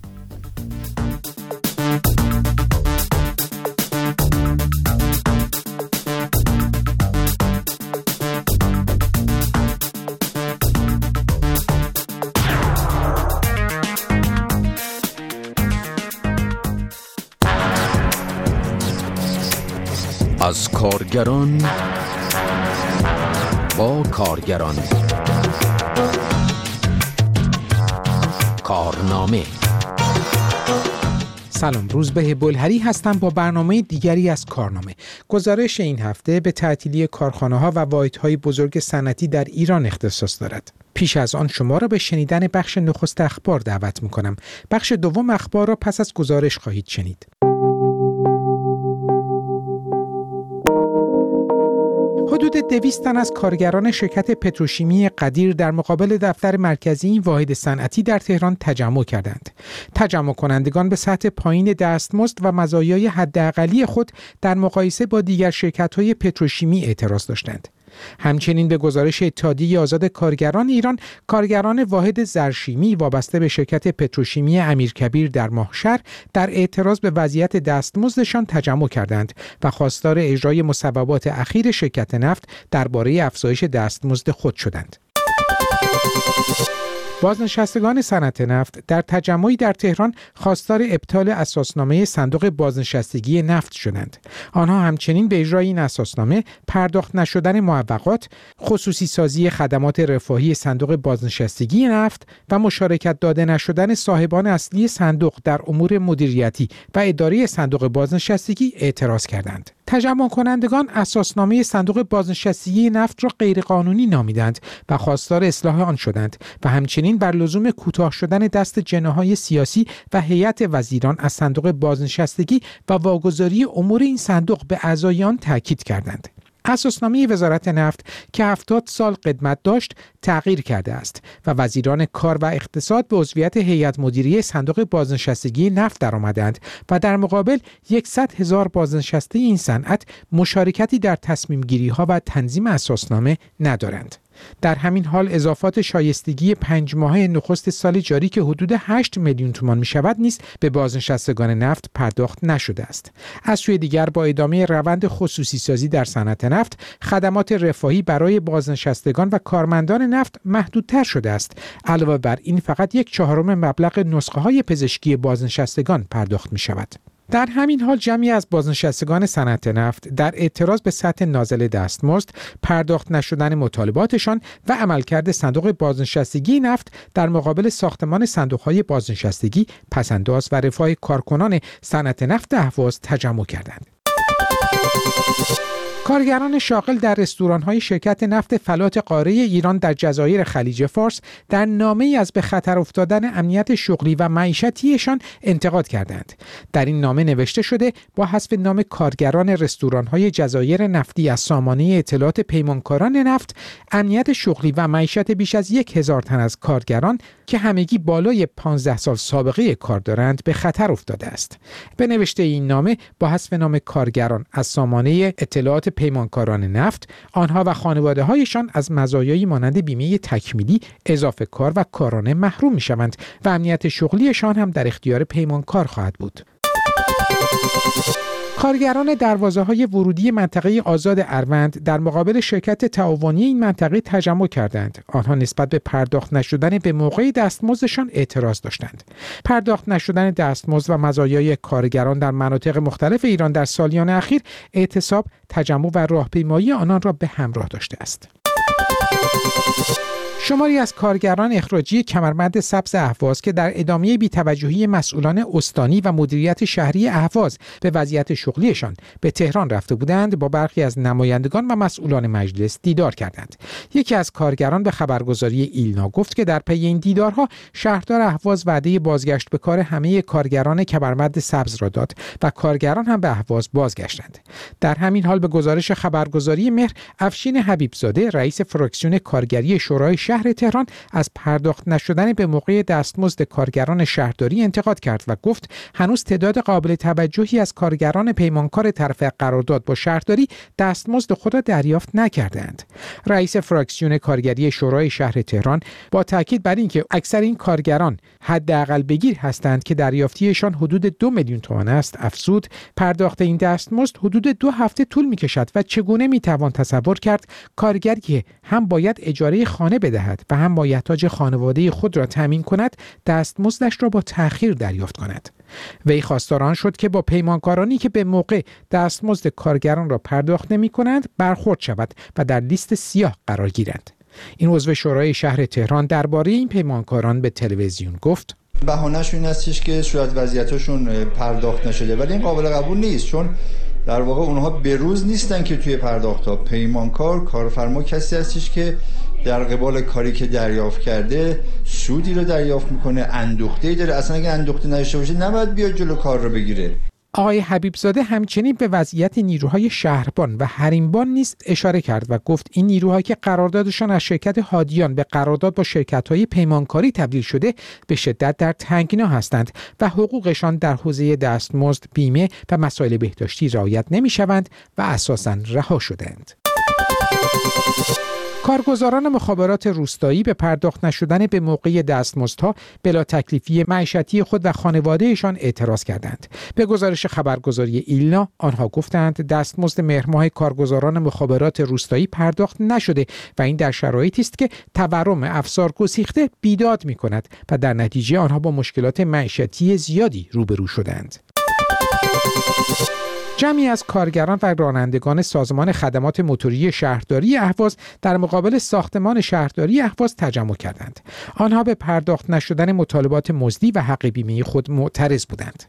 از کارگران با کارگران. کارنامه. سلام، روزبه بلهری هستم با برنامه دیگری از کارنامه. گزارش این هفته به تعطیلی کارخانه‌ها و واحدهای بزرگ صنعتی در ایران اختصاص دارد. پیش از آن شما را به شنیدن بخش نخست اخبار دعوت می‌کنم. بخش دوم اخبار را پس از گزارش خواهید شنید. حدود 200 تن از کارگران شرکت پتروشیمی قدیر در مقابل دفتر مرکزی این واحد صنعتی در تهران تجمع کردند. تجمع کنندگان به سطح پایین دستمزد و مزایای حداقلی خود در مقایسه با دیگر شرکت‌های پتروشیمی اعتراض داشتند. همچنین به گزارش اتحادیه آزاد کارگران ایران، کارگران واحد زرشیمی وابسته به شرکت پتروشیمی امیرکبیر در ماهشهر در اعتراض به وضعیت دستمزدشان تجمع کردند و خواستار اجرای مصوبات اخیر شرکت نفت درباره افزایش دستمزد خود شدند. بازنشستگان صنعت نفت در تجمعی در تهران خواستار ابطال اساسنامه صندوق بازنشستگی نفت شدند. آنها همچنین به اجرای این اساسنامه، پرداخت نشدن معوقات، خصوصی سازی خدمات رفاهی صندوق بازنشستگی نفت و مشارکت داده نشدن صاحبان اصلی صندوق در امور مدیریتی و اداری صندوق بازنشستگی اعتراض کردند. تجمع کنندگان اساسنامه صندوق بازنشستگی نفت را غیرقانونی نامیدند و خواستار اصلاح آن شدند و همچنین بر لزوم کوتاه شدن دست جناح‌های سیاسی و هیئت وزیران از صندوق بازنشستگی و واگذاری امور این صندوق به اعضای آن تاکید کردند. اساسنامه وزارت نفت که 70 سال قدمت داشت تغییر کرده است و وزیران کار و اقتصاد به عضویت هیئت مدیره صندوق بازنشستگی نفت درآمدند و در مقابل 100,000 بازنشسته این صنعت مشارکتی در تصمیم گیری ها و تنظیم اساسنامه ندارند. در همین حال اضافات شایستگی 5 ماهه نخست سال جاری که حدود 8 میلیون تومان می شود نیز به بازنشستگان نفت پرداخت نشده است. از سوی دیگر با ادامه روند خصوصی سازی در صنعت نفت، خدمات رفاهی برای بازنشستگان و کارمندان نفت محدودتر شده است. علاوه بر این فقط 1/4 مبلغ نسخه های پزشکی بازنشستگان پرداخت می شود. در همین حال جمعی از بازنشستگان صنعت نفت در اعتراض به سطح نازل دستمزد، پرداخت نشدن مطالباتشان و عملکرد صندوق بازنشستگی نفت در مقابل ساختمان صندوق‌های بازنشستگی، پس‌انداز و رفاه کارکنان صنعت نفت اهواز تجمع کردند. کارگران شاغل در رستوران‌های شرکت نفت فلات قاره ایران در جزایر خلیج فارس در نامه‌ای از به خطر افتادن امنیت شغلی و معیشتیشان انتقاد کردند. در این نامه نوشته شده با حذف نام کارگران رستوران‌های جزایر نفتی از سامانه اطلاعات پیمانکاران نفت، امنیت شغلی و معیشت بیش از 1000 تن از کارگران که همگی بالای 15 سال سابقه کار دارند به خطر افتاده است. به نوشته این نامه با حذف نام کارگران از سامانه اطلاعات پیمانکاران نفت، آنها و خانواده‌هایشان از مزایایی مانند بیمه تکمیلی، اضافه کار و کارانه محروم می‌شوند و امنیت شغلیشان هم در اختیار پیمانکار خواهد بود. کارگران دروازه‌های ورودی منطقه آزاد اروند در مقابل شرکت تعاونی این منطقه تجمع کردند. آنها نسبت به پرداخت نشدن به موقع دستمزدشان اعتراض داشتند. پرداخت نشدن دستمزد و مزایای کارگران در مناطق مختلف ایران در سالیان اخیر اعتصاب، تجمع و راهپیمایی آنان را به همراه داشته است. شماری از کارگران اخراجی کمربند سبز اهواز که در ادامه بی‌توجهی مسئولان استانی و مدیریت شهری اهواز به وضعیت شغلیشان به تهران رفته بودند، با برخی از نمایندگان و مسئولان مجلس دیدار کردند. یکی از کارگران به خبرگزاری ایلنا گفت که در پی این دیدارها شهردار اهواز وعده بازگشت به کار همه کارگران کمربند سبز را داد و کارگران هم به اهواز بازگشتند. در همین حال به گزارش خبرگزاری مهر، افشین حبیبزاده رئیس فراکسیون کارگری شورای شهر تهران از پرداخت نشدن به موقع دستمزد کارگران شهرداری انتقاد کرد و گفت هنوز تعداد قابل توجهی از کارگران پیمانکار طرف قرارداد با شهرداری دستمزد خود را دریافت نکردند. رئیس فراکسیون کارگری شورای شهر تهران با تاکید بر اینکه اکثر این کارگران حداقل بگیر هستند که دریافتیشان حدود 2 میلیون تومان است، افزود پرداخت این دستمزد حدود 2 هفته طول می‌کشد و چگونه می‌توان تصور کرد کارگری که هم باید اجاره خانه بدهد و هم مایحتاج خانواده خود را تامین کند دستمزدش را با تأخیر دریافت کند. وی خواستار آن شد که با پیمانکارانی که به موقع دستمزد کارگران را پرداخت نمی کنند برخورد شود و در لیست سیاه قرار گیرند. این عضو شورای شهر تهران درباره این پیمانکاران به تلویزیون گفت: بهانه‌شون این هستش که صورت وضعیتشون پرداخت نشده، ولی این قابل قبول نیست، چون در واقع اونها بروز نیستن که توی پرداخت‌ها. پیمانکار، کارفرما کسی هستش که در قبال کاری که دریافت کرده سودی رو دریافت میکنه، اندوخته‌ای داره. اصلا اگه اندوخته نشه باشه نباید بیاد جلو کار رو بگیره. آقای حبیبزاده همچنین به وضعیت نیروهای شهربان و حریمبان نیز اشاره کرد و گفت این نیروهایی که قراردادشان از شرکت هادیان به قرارداد با شرکت‌های پیمانکاری تبدیل شده به شدت در تنگنا هستند و حقوقشان در حوزه دستمزد، بیمه و مسائل بهداشتی رعایت نمی‌شوند و اساساً رها شدند. کارگزاران مخابرات روستایی به پرداخت نشدن به موقع دستمزدها بلا تکلیفی معیشتی خود و خانوادهشان اعتراض کردند. به گزارش خبرگزاری ایلنا آنها گفتند دستمزد مهر ماه کارگزاران مخابرات روستایی پرداخت نشده و این در شرایطی است که تورم افسار گسیخته بیداد می‌کند و در نتیجه آنها با مشکلات معیشتی زیادی روبرو شدند. جمعی از کارگران و رانندگان سازمان خدمات موتوری شهرداری اهواز در مقابل ساختمان شهرداری اهواز تجمع کردند. آنها به پرداخت نشدن مطالبات مزدی و حق بیمه خود معترض بودند.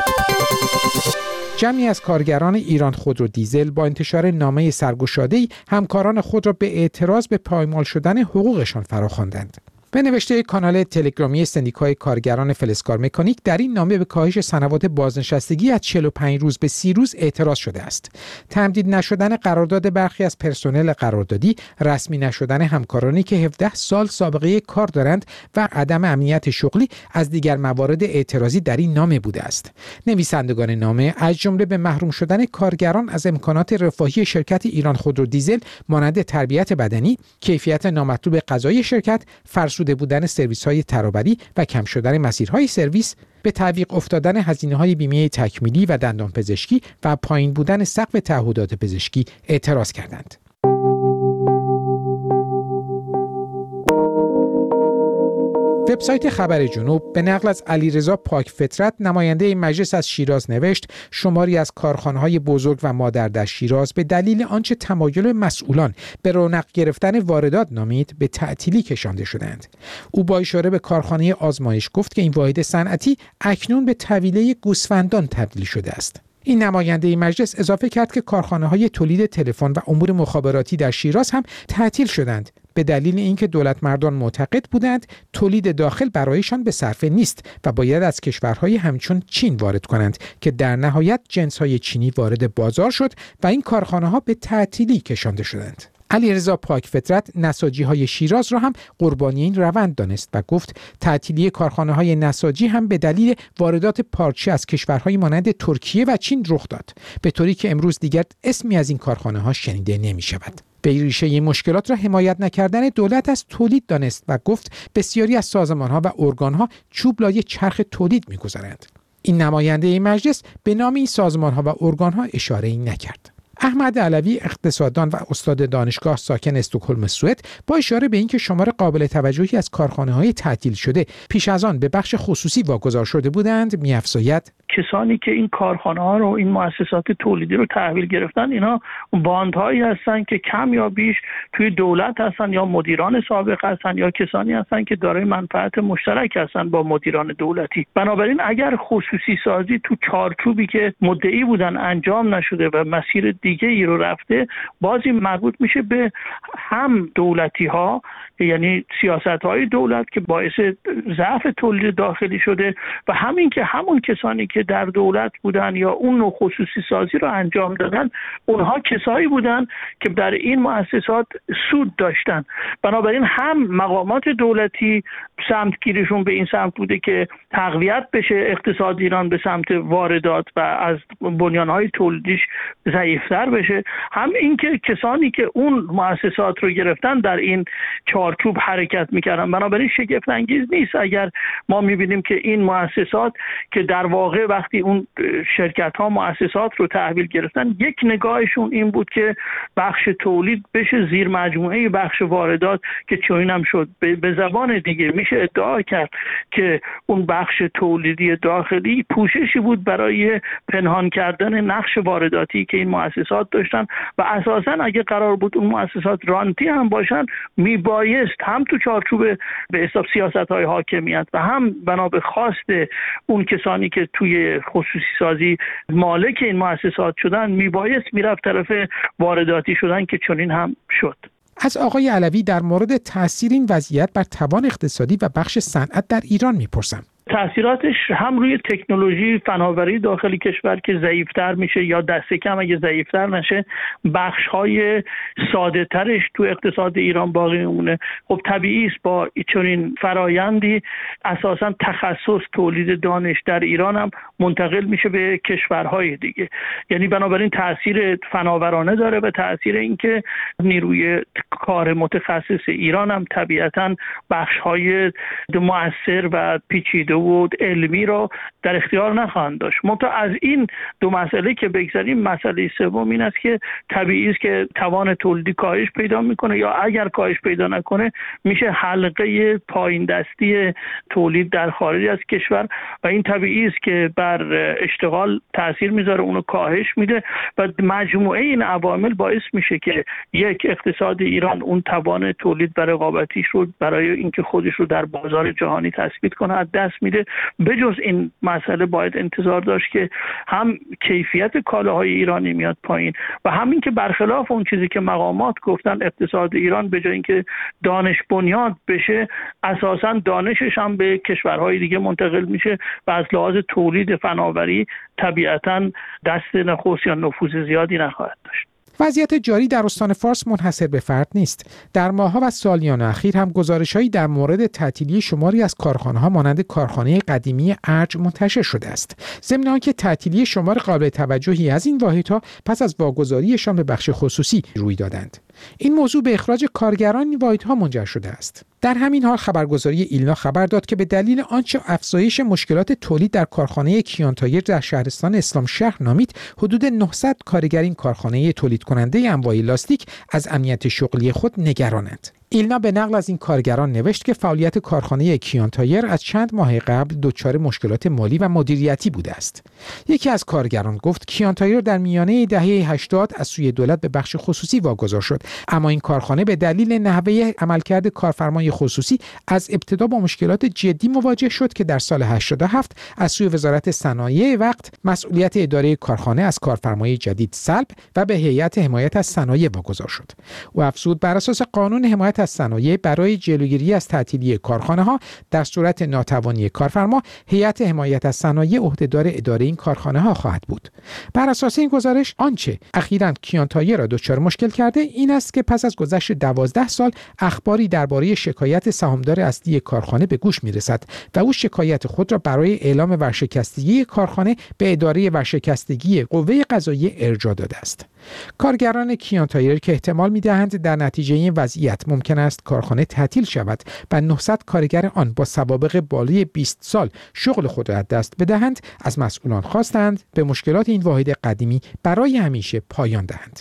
جمعی از کارگران ایران خودرو دیزل با انتشار نامه سرگشاده‌ای همکاران خود را به اعتراض به پایمال شدن حقوقشان فراخواندند. به نوشته کانال تلگرامی سندیکای کارگران فلزکار مکانیک در این نامه به کاهش سنوات بازنشستگی از 45 روز به 30 روز اعتراض شده است. تمدید نشدن قرارداد برخی از پرسنل قراردادی، رسمی نشدن همکارانی که 17 سال سابقه کار دارند و عدم امنیت شغلی از دیگر موارد اعتراضی در این نامه بوده است. نویسندگان نامه از جمله به محروم شدن کارگران از امکانات رفاهی شرکت ایران خودرو دیزل مانند تربیت بدنی، کیفیت نامطلوب غذای شرکت، فرسوده بودن سرویس‌های ترابری و کم شدن مسیرهای سرویس، به تعویق افتادن هزینه‌های بیمه تکمیلی و دندانپزشکی و پایین بودن سقف تعهدات پزشکی اعتراض کردند. وبسایت خبر جنوب به نقل از علیرضا پاکفطرت نماینده مجلس از شیراز نوشت شماری از کارخانه‌های بزرگ و مادر در شیراز به دلیل آنچه تمایل مسئولان به رونق گرفتن واردات نامید به تعطیلی کشانده شدند. او با اشاره به کارخانه آزمایش گفت که این واحد صنعتی اکنون به طویله گوسفندان تبدیل شده است. این نماینده مجلس اضافه کرد که کارخانه‌های تولید تلفن و امور مخابراتی در شیراز هم تعطیل شدند به دلیل اینکه دولتمردان معتقد بودند تولید داخل برایشان به صرفه نیست و باید از کشورهای همچون چین وارد کنند که در نهایت جنس‌های چینی وارد بازار شد و این کارخانه‌ها به تعطیلی کشانده شدند. علیرضا پاکفطرت نساجی‌های شیراز را هم قربانی این روند دانست و گفت تعطیلی کارخانه‌های نساجی هم به دلیل واردات پارچه از کشورهای مانند ترکیه و چین رخ داد، به طوری که امروز دیگر اسمی از این کارخانه‌ها شنیده نمی‌شود. به ریشه این مشکلات را حمایت نکردن دولت از تولید دانست و گفت بسیاری از سازمان‌ها و ارگان‌ها چوب لای چرخ تولید می‌گذارند. این نماینده این مجلس به نام این سازمان‌ها و ارگان‌ها اشاره‌ای نکرد. احمد علوی اقتصاددان و استاد دانشگاه ساکن استکهلم سوئد با اشاره به اینکه شمار قابل توجهی از کارخانه‌های تعطیل شده پیش از آن به بخش خصوصی واگذار شده بودند می‌افزاید کسانی که این کارخانه‌ها رو، این مؤسسات تولیدی رو تحویل گرفتن، اینا باندهایی هستن که کم یا بیش توی دولت هستن یا مدیران سابق هستن یا کسانی هستن که دارای منفعت مشترک هستن با مدیران دولتی. بنابراین اگر خصوصی سازی تو چارچوبی که مدعی بودن انجام نشده و مسیر دیگه ای رو رفته، بازی مربوط میشه به هم دولتی ها، یعنی سیاست های دولت که باعث ضعف تولید داخلی شده و همین که همون کسانی که در دولت بودن یا اون نوع خصوصی سازی رو انجام دادن، اونها کسایی بودن که در این مؤسسات سود داشتن. بنابراین هم مقامات دولتی سمتگیریشون به این سمت بوده که تقویت بشه اقتصاد ایران به سمت واردات و از بنیانهای تولیدیش ضعیفتر بشه، هم اینکه کسانی که اون مؤسسات رو گرفتن در این چارچوب حرکت میکردن. بنابراین شگفت انگیز نیست اگر ما میبینیم که این مؤسسات که در واقع وقتی اون شرکت ها مؤسسات رو تحویل گرفتن، یک نگاهشون این بود که بخش تولید بشه زیر مجموعه بخش واردات، که چنین هم شد. به زبان دیگه میشه ادعا کرد که اون بخش تولیدی داخلی پوششی بود برای پنهان کردن نقش وارداتی که این مؤسسات داشتن و اساساً اگه قرار بود اون مؤسسات رانتی هم باشن، میبایست هم تو چارچوب به حساب سیاست‌های حاکمیت و هم بنا به خواست اون کسانی که توی خصوصی سازی مالک این مؤسسات شدن، میبایست میرفت طرف وارداتی شدن، که چنین هم شد. از آقای علوی در مورد تأثیر این وضعیت بر توان اقتصادی و بخش صنعت در ایران میپرسم. تأثیراتش هم روی تکنولوژی فناوری داخلی کشور که ضعیفتر میشه یا دست کم اگه ضعیفتر نشه، بخش‌های ساده ترش تو اقتصاد ایران باقی میمونه. خب طبیعی است با چنین فرایندی اساساً تخصص تولید دانش در ایران هم منتقل میشه به کشورهای دیگه. یعنی بنابراین تأثیر فناورانه داره و تأثیر اینکه نیروی کار متخصص ایران هم طبیعتاً بخش‌های مؤثر و پیچیده و علمی رو در اختیار نخواهند داشت. منتها از این دو مسئله که بگذاریم، مسئله سوم این است که طبیعی است که توان تولیدی کاهش پیدا میکنه یا اگر کاهش پیدا نکنه میشه حلقه پایین دستی تولید در خارج از کشور و این طبیعی است که بر اشتغال تاثیر میذاره، اونو کاهش میده و مجموعه این عوامل باعث میشه که یک اقتصاد ایران اون توان تولید و رقابتیش رو برای اینکه خودش رو در بازار جهانی تثبیت کنه از دست میده. بجز این مسئله باید انتظار داشت که هم کیفیت کالاهای ایرانی میاد پایین و همین که برخلاف اون چیزی که مقامات گفتن، اقتصاد ایران به جای اینکه دانش بنیاد بشه، اساساً دانشش هم به کشورهای دیگه منتقل میشه و از لحاظ تولید فناوری طبیعتاً دست نخست یا نفوذ زیادی نخواهد داشت. وضعیت جاری در استان فارس منحصر به فرد نیست. در ماه‌ها و سالیان اخیر هم گزارش‌هایی در مورد تعطیلی شماری از کارخانه‌ها مانند کارخانه قدیمی ارج منتشر شده است. ضمن آنکه تعطیلی شمار قابل توجهی از این واحدها پس از واگذاریشان به بخش خصوصی روی دادند. این موضوع به اخراج کارگران این واحدها منجر شده است. در همین حال خبرگزاری ایلنا خبر داد که به دلیل آنچه افزایش مشکلات تولید در کارخانه کیان تایر در شهرستان اسلام شهر نامید، حدود 900 کارگر این کارخانه تولید کننده انواع لاستیک از امنیت شغلی خود نگرانند. ایلنا به نقل از این کارگران نوشت که فعالیت کارخانه کیان تایر از چند ماه قبل دچار مشکلات مالی و مدیریتی بوده است. یکی از کارگران گفت کیان تایر در میانه دهه 80 از سوی دولت به بخش خصوصی واگذار شد، اما این کارخانه به دلیل نحوه عملکرد کارفرمای خصوصی از ابتدا با مشکلات جدی مواجه شد که در سال 87 از سوی وزارت صنایع وقت مسئولیت اداره کارخانه از کارفرمای جدید سلب و به هیئت حمایت از صنایع واگذار شد. او افزود بر اساس قانون حمایت از صنایع برای جلوگیری از تعطیلی کارخانه‌ها در صورت ناتوانی کارفرما، هیئت حمایت از صنایع عهدهدار اداره این کارخانه‌ها خواهد بود. بر اساس این گزارش آنچه اخیراً کیان تایر را دچار مشکل کرده این است که پس از گذشت 12 سال اخباری درباره شکایت سهامدار اصلی کارخانه به گوش می‌رسد و او شکایت خود را برای اعلام ورشکستگی کارخانه به اداره ورشکستگی قوه قضاییه ارجاع داده است. کارگران کیان تایر که احتمال می‌دهند در نتیجه این وضعیت ممکن ممکن است کارخانه تعطیل شود و 900 کارگر آن با سوابق بالای 20 سال شغل خود را از دست بدهند، از مسئولان خواستند به مشکلات این واحد قدیمی برای همیشه پایان دهند.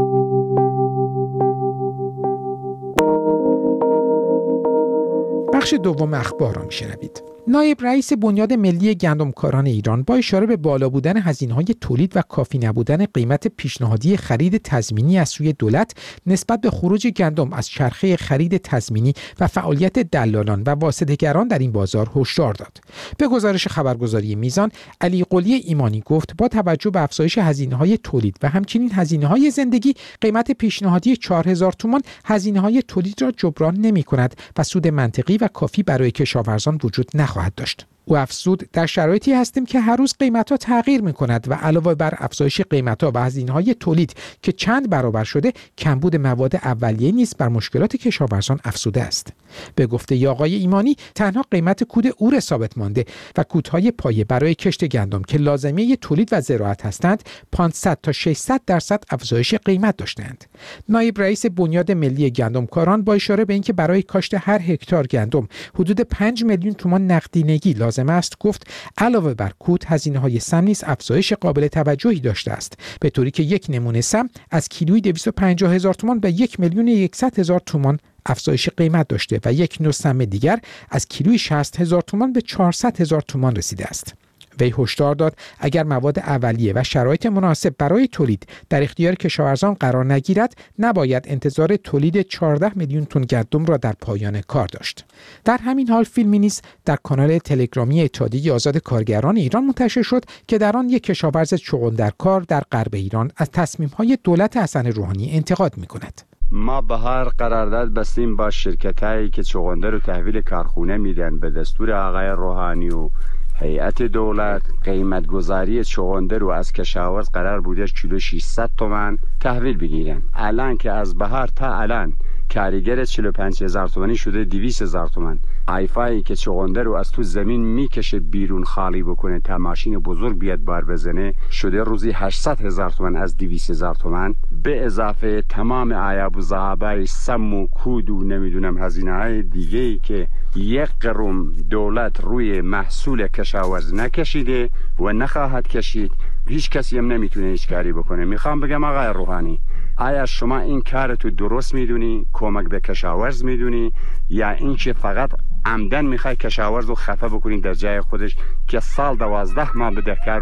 بخش دوم اخبار را میشنوید. نایب رئیس بنیاد ملی گندمکاران ایران با اشاره به بالا بودن هزینه‌های تولید و کافی نبودن قیمت پیشنهادی خرید تضمینی از سوی دولت نسبت به خروج گندم از چرخه خرید تضمینی و فعالیت دلالان و واسطه‌گران در این بازار هشدار داد. به گزارش خبرگزاری میزان، علی قلی ایمانی گفت با توجه به افزایش هزینه‌های تولید و همچنین هزینه‌های زندگی، قیمت پیشنهادی 4000 تومان هزینه‌های تولید را جبران نمی‌کند و سود منطقی و کافی برای کشاورزان وجود خواهد داشت. او افزود در شرایطی هستیم که هر روز قیمت‌ها تغییر می‌کند و علاوه بر افزایش قیمت‌ها و هزینه‌های تولید که چند برابر شده، کمبود مواد اولیه نیز بر مشکلات کشاورزان افزوده است. به گفته آقای ایمانی، تنها قیمت کود اور ثابت مانده و کودهای پایه برای کشت گندم که لازمه تولید و زراعت هستند 500 تا 600% افزایش قیمت داشتند. نایب رئیس بنیاد ملی گندمکاران با اشاره به اینکه برای کاشت هر هکتار گندم حدود 5 میلیون تومان نقدینگی لازم است گفت علاوه بر کود، هزینه‌های سم نیز افزایش قابل توجهی داشته است، به طوری که یک نمونه سم از کیلویی 250,000 تومان به 1,100,000 تومان افزایش قیمت داشته و یک نوع سم دیگر از کیلویی 60,000 تومان به 400,000 تومان رسیده است. وی هشدار داد اگر مواد اولیه و شرایط مناسب برای تولید در اختیار کشاورزان قرار نگیرد، نباید انتظار تولید 14 میلیون تن گندم را در پایان کار داشت. در همین حال فیلمی نیز در کانال تلگرامی اتحادیه آزاد کارگران ایران منتشر شد که در آن یک کشاورز چغندرکار در غرب ایران از تصمیم‌های دولت حسن روحانی انتقاد می‌کند. ما به هر قرارداد بستیم با شرکتایی که چغندر رو تحویل کارخونه میدن به دستور آقای روحانی و هیئت دولت. قیمت گذاری چغندر رو از کشاورز قرار بوده کیلو 600 تومان تحویل بگیرن. الان که از بهار تا الان کارگر 45,000 تومانی شده 200,000 تومان. ایفایی که چغندر رو از تو زمین میکشه بیرون خالی بکنه تا ماشین بزرگ بیاد بار بزنه شده روزی 800,000 تومان از 200,000 تومان، به اضافه تمام عیاب و ضربای سم و کود و نمیدونم هزینه‌های دیگه‌ای که 1 قرم دولت روی محصول کشاورز نکشیده و نخواهد کشید. هیچ کسی هم نمیتونه هیچ کاری بکنه. میخوام بگم آقای روحانی، آیا شما این کارتو درست میدونی، کمک به کشاورز میدونی، یا اینکه فقط عمدن میخوای کشاورز رو خفه بکنی در جای خودش که سال 12 ماه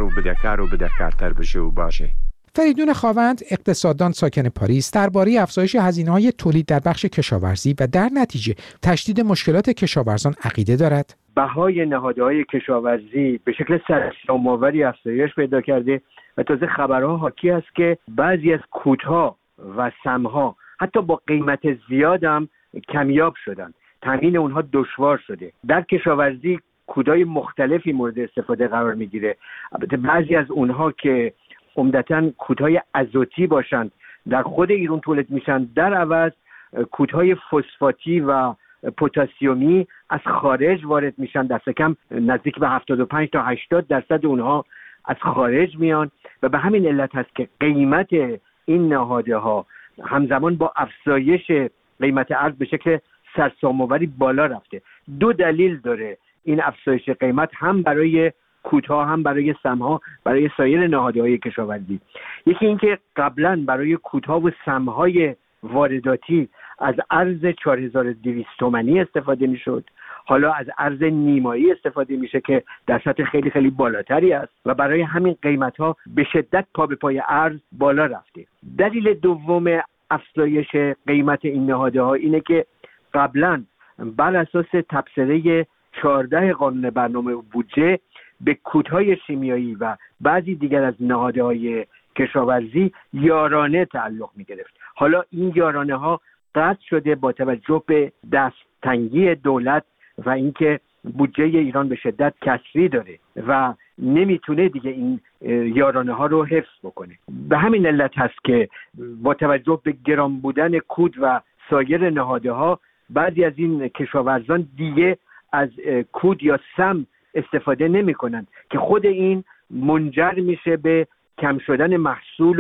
بدهکارتر بشه و باشه؟ فریدون خاوند، اقتصاددان ساکن پاریس، درباره افزایش هزینه‌های تولید در بخش کشاورزی و در نتیجه تشدید مشکلات کشاورزان عقیده دارد. بهای نهادهای کشاورزی به شکل سرسام‌آوری افزایش پیدا کرده و تازه خبرها حاکی است که بعضی از کودها و سمها حتی با قیمت زیاد هم کمیاب شدن. تامین اونها دشوار شده. در کشاورزی کودهای مختلفی مورد استفاده قرار میگیره. البته بعضی از اونها که عمدتاً کودهای ازوتی باشند در خود ایران تولید میشن، در عوض کودهای فسفاتی و پتاسیمی از خارج وارد میشن. دست کم نزدیک به 75 تا 80% اونها از خارج میان و به همین علت هست که قیمت این نهاده ها همزمان با افزایش قیمت ارز به شکل سرسام‌آوری بالا رفته. 2 دلیل داره این افزایش قیمت، هم برای کودها هم برای سمها، برای سایر نهادهای کشاورزی. یکی اینکه قبلا برای کودها و سمهای وارداتی از ارز 4200 تومانی استفاده میشد، حالا از ارز نیمایی استفاده میشه که در سطح خیلی خیلی بالاتری است و برای همین قیمت ها به شدت پا به پای ارز بالا رفته. دلیل دوم افزایش قیمت این نهاده ها اینه که قبلا بر اساس تبصره 14 قانون برنامه و بودجه به کودهای شیمیایی و بعضی دیگر از نهادهای کشاورزی یارانه تعلق می گرفت. حالا این یارانه ها قطع شده با توجه به دستتنگی دولت و اینکه بودجه ایران به شدت کسری داره و نمیتونه دیگه این یارانه ها رو حفظ بکنه. به همین علت هست که با توجه به گران بودن کود و سایر نهاده ها بعضی از این کشاورزان دیگه از کود یا سم استفاده نمی کنند که خود این منجر میشه به کم شدن محصول و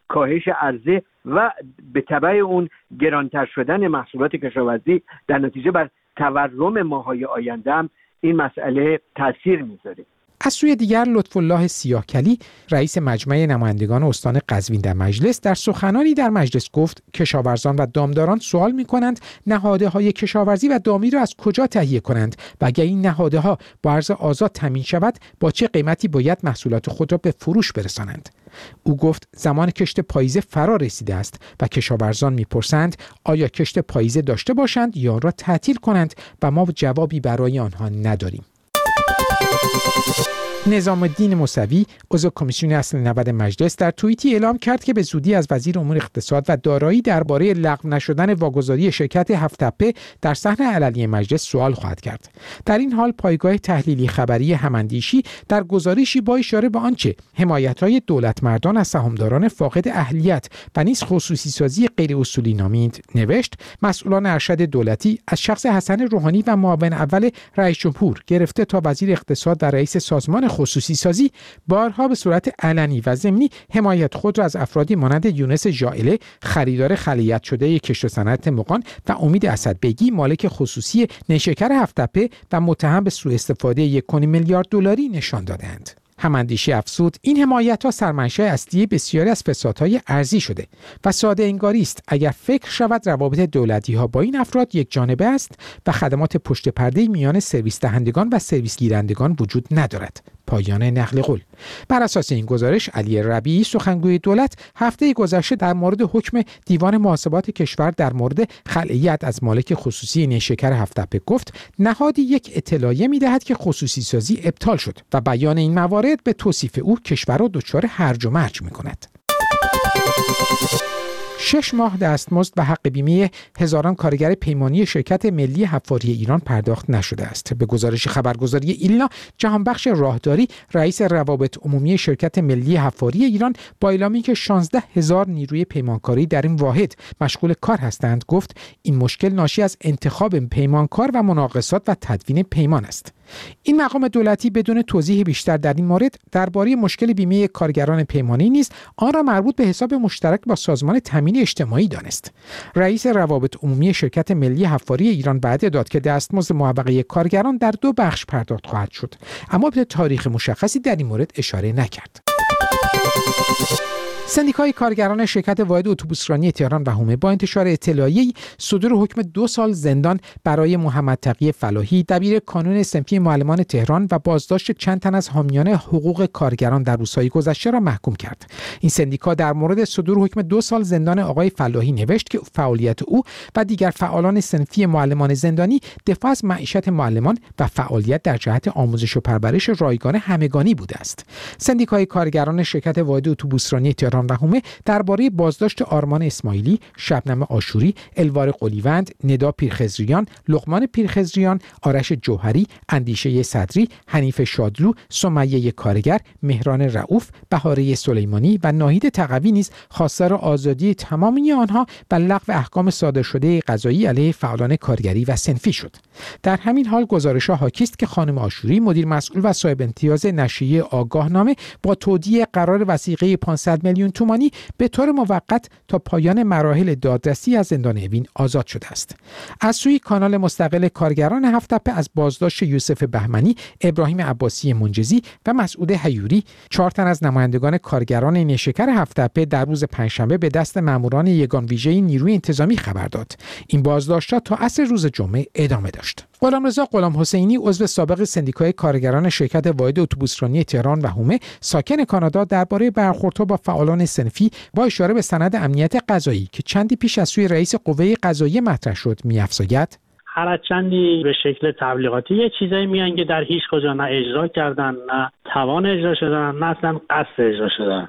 کاهش عرضه و به تبع اون گرانتر شدن محصولات کشاورزی در نتیجه بر تورم ماهای آینده هم این مسئله تاثیر میذاره. از سوی دیگر لطفالله سیاهکلی رئیس مجمع نمایندگان استان قزوین در مجلس در سخنانی در مجلس گفت کشاورزان و دامداران سوال می‌کنند نهادهای کشاورزی و دامی را از کجا تهیه کنند و اگر این نهادها با ارز آزاد تامین شود با چه قیمتی باید محصولات خود را به فروش برسانند. او گفت زمان کشت پاییزه فرا رسیده است و کشاورزان می‌پرسند آیا کشت پاییزه داشته باشند یا را تعطیل کنند و ما جوابی برای آنها نداریم. نظام الدین موسوی عضو کمیسیون اصل 90 مجلس در توییتی اعلام کرد که به زودی از وزیر امور اقتصاد و دارایی درباره لغو نشدن واگذاری شرکت هفت‌تپه در صحن علنی مجلس سوال خواهد کرد. در این حال پایگاه تحلیلی خبری هماندیشی در گزارشی با اشاره به آنچه حمایت‌های دولتمردان از سهامداران فاقد اهلیت و نیز خصوصی سازی غیر اصولی نامید نوشت مسئولان ارشد دولتی از شخص حسن روحانی و معاون اول رئیس جمهور گرفته تا وزیر اقتصاد و رئیس سازمان خصوصی سازی بارها به صورت علنی و ضمنی حمایت خود را از افرادی مانند یونس ژائله خریدار خلیعت شده کشت و صنعت مغان و امید اسدبگی مالک خصوصی نیشکر هفت‌تپه و متهم به سوء استفاده 1.5 میلیارد دلاری نشان دادند. هماندیشی افزود این حمایت‌ها سرمنشأ اصلی بسیاری از فسادهای ارزی شده و ساده انگاری است اگر فکر شود روابط دولتی‌ها با این افراد یک جانبه است و خدمات پشت پرده میان سرویس دهندگان و سرویس گیرندگان وجود ندارد. پایان نقل قول. بر اساس این گزارش علی ربیعی سخنگوی دولت هفته گذشته در مورد حکم دیوان محاسبات کشور در مورد خلعیت از مالک خصوصی نیشکر هفت‌تپه گفت نهادی یک اطلاعیه می‌دهد که خصوصی سازی ابطال شد و بیان این موارد به توصیف او کشور را دچار هرج و مرج می‌کند. 6 ماه دستمزد و حق بیمه هزاران کارگر پیمانی شرکت ملی حفاری ایران پرداخت نشده است. به گزارش خبرگزاری ایلنا، جهانبخش راهداری رئیس روابط عمومی شرکت ملی حفاری ایران با اعلامی که 16,000 نیروی پیمانکاری در این واحد مشغول کار هستند گفت این مشکل ناشی از انتخاب پیمانکار و مناقصات و تدوین پیمان است. این مقام دولتی بدون توضیح بیشتر در این مورد درباره مشکل بیمه کارگران پیمانی نیز آن را مربوط به حساب مشترک با سازمان تامین اجتماعی دانست. رئیس روابط عمومی شرکت ملی حفاری ایران بعد داد که دستمزد موقعه کارگران در 2 بخش پرداخت خواهد شد، اما به تاریخ مشخصی در این مورد اشاره نکرد. سندیکای کارگران شرکت واحد اتوبوسرانی تهران و حومه با انتشار اطلاعیه‌ای صدور حکم 2 سال زندان برای محمد تقی فلاحی دبیر کانون صنفی معلمان تهران و بازداشت چند تن از حامیان حقوق کارگران در روزهای گذشته را محکوم کرد. این سندیکا در مورد صدور حکم 2 سال زندان آقای فلاحی نوشت که فعالیت او و دیگر فعالان صنفی معلمان زندانی دفاع از معیشت معلمان و فعالیت در جهت آموزش و پرورش رایگان همگانی بوده است. سندیکای کارگران شرکت واحد اتوبوسرانی تهران و حومه درباره بازداشت آرمان اسماعیلی، شبنم آشوری، الوار قلیوند، ندا پیرخضریان، لقمان پیرخضریان، آرش جوهری، اندیشه صدری، حنیف شادلو، سمیه کارگر، مهران رؤوف، بهاره سلیمانی و ناهید تقوی نیز خواستار آزادی تمامی آنها و لغو احکام صادر شده قضایی علیه فعالان کارگری و صنفی شد. در همین حال گزارش‌ها حاکی است که خانم آشوری مدیر مسئول و صاحب امتیاز نشریه آگاهنامه با تودیع قرار وثیقه 500 میلیون تومانی به طور موقت تا پایان مراحل دادرسی از زندان اوین آزاد شده است. از سوی کانال مستقل کارگران هفت‌تپه از بازداشت یوسف بهمنی، ابراهیم عباسی منجزی و مسعود حیوری 4 تن از نمایندگان کارگران نیشکر هفت‌تپه در روز پنجشنبه به دست ماموران یگان ویژه نیروی انتظامی خبر داد. این بازداشت‌ها تا عصر روز جمعه ادامه داشت. غلامرضا غلامحسینی عضو سابق سندیکای کارگران شرکت واحد اتوبوسرانی تهران و حومه ساکن کانادا درباره برخوردها با فعالان صنفی با اشاره به سند امنیت غذایی که چندی پیش از سوی رئیس قوه قضاییه مطرح شد می‌افزاید هر از چندی به شکل تبلیغاتی یه چیزایی میگن که در هیچ کجا نه اجرا کردن، نه توان اجرا شدن، نه اصلا قصد اجرا شدن.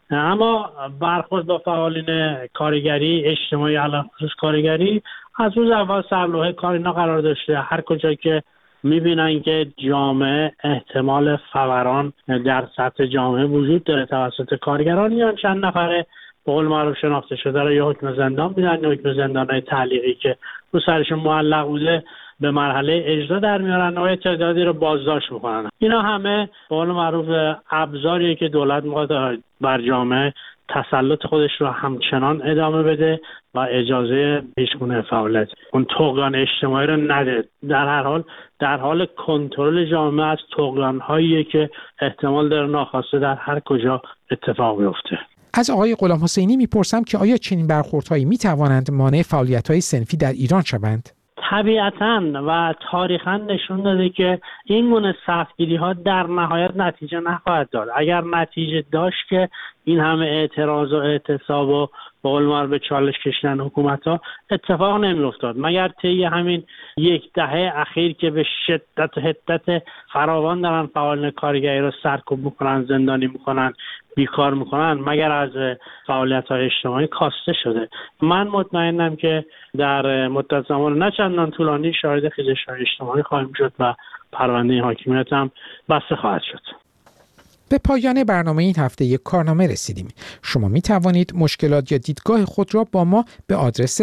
اما برخورد با فعالین کارگری اجتماعی علاوه خصوص کارگری از روز اول سرلوحه کار اینا قرار داشته. هر کجا که میبینن که جامعه احتمال فوران در سطح جامعه وجود داره توسط کارگران یا چند نفره به قول معروف شناخته شده را یا حکم زندان میدن یا حکم زندانهای تعلیقی که رو سرشون معلق بوده به مرحله اجرا در میارن و تعدادی رو بازداشت میکنن. اینا همه به قول معروف ابزاریه که دولت میخواد بر جامعه تسلط خودش رو همچنان ادامه بده و اجازه هیچگونه فعالیت اون طغیان اجتماعی رو نده. در حال کنترل جامعه از طغیان‌هایی که احتمال داره ناخواسته در هر کجا اتفاق بیفته. از آقای غلام حسینی میپرسم که آیا چنین برخوردهایی میتوانند مانع فعالیت‌های صنفی در ایران شوند؟ طبیعتاً و تاریخاً نشون داده که این گونه سختگیری‌ها در نهایت نتیجه نخواهد داد. اگر نتیجه داشت که این همه اعتراض و اعتصاب و به قول معروف به چالش کشیدن حکومت‌ها اتفاق نمی‌افتاد، مگر طی همین یک دهه اخیر که به شدت و حدت فراوان دارن فعالان کارگری رو سرکوب میکنن، زندانی میکنن، بیکار میکنن، مگر از فعالیت‌های اجتماعی کاسته شده. من مطمئنم که در مدت زمان نه چندان طولانی شاهد خیزش‌های اجتماعی خواهیم شد و پرونده حاکمیت هم بسته خواهد شد. به پایان برنامه این هفته یک کارنامه رسیدیم. شما می توانید مشکلات یا دیدگاه خود را با ما به آدرس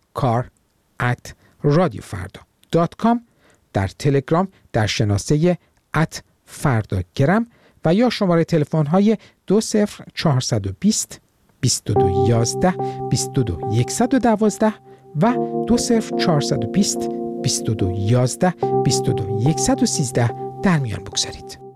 kar@radiofarda.com در تلگرام در شناسه @fardagram و یا شماره تلفن های 20420 2211 22112 و 20420 2211 22113 در میان بگذارید.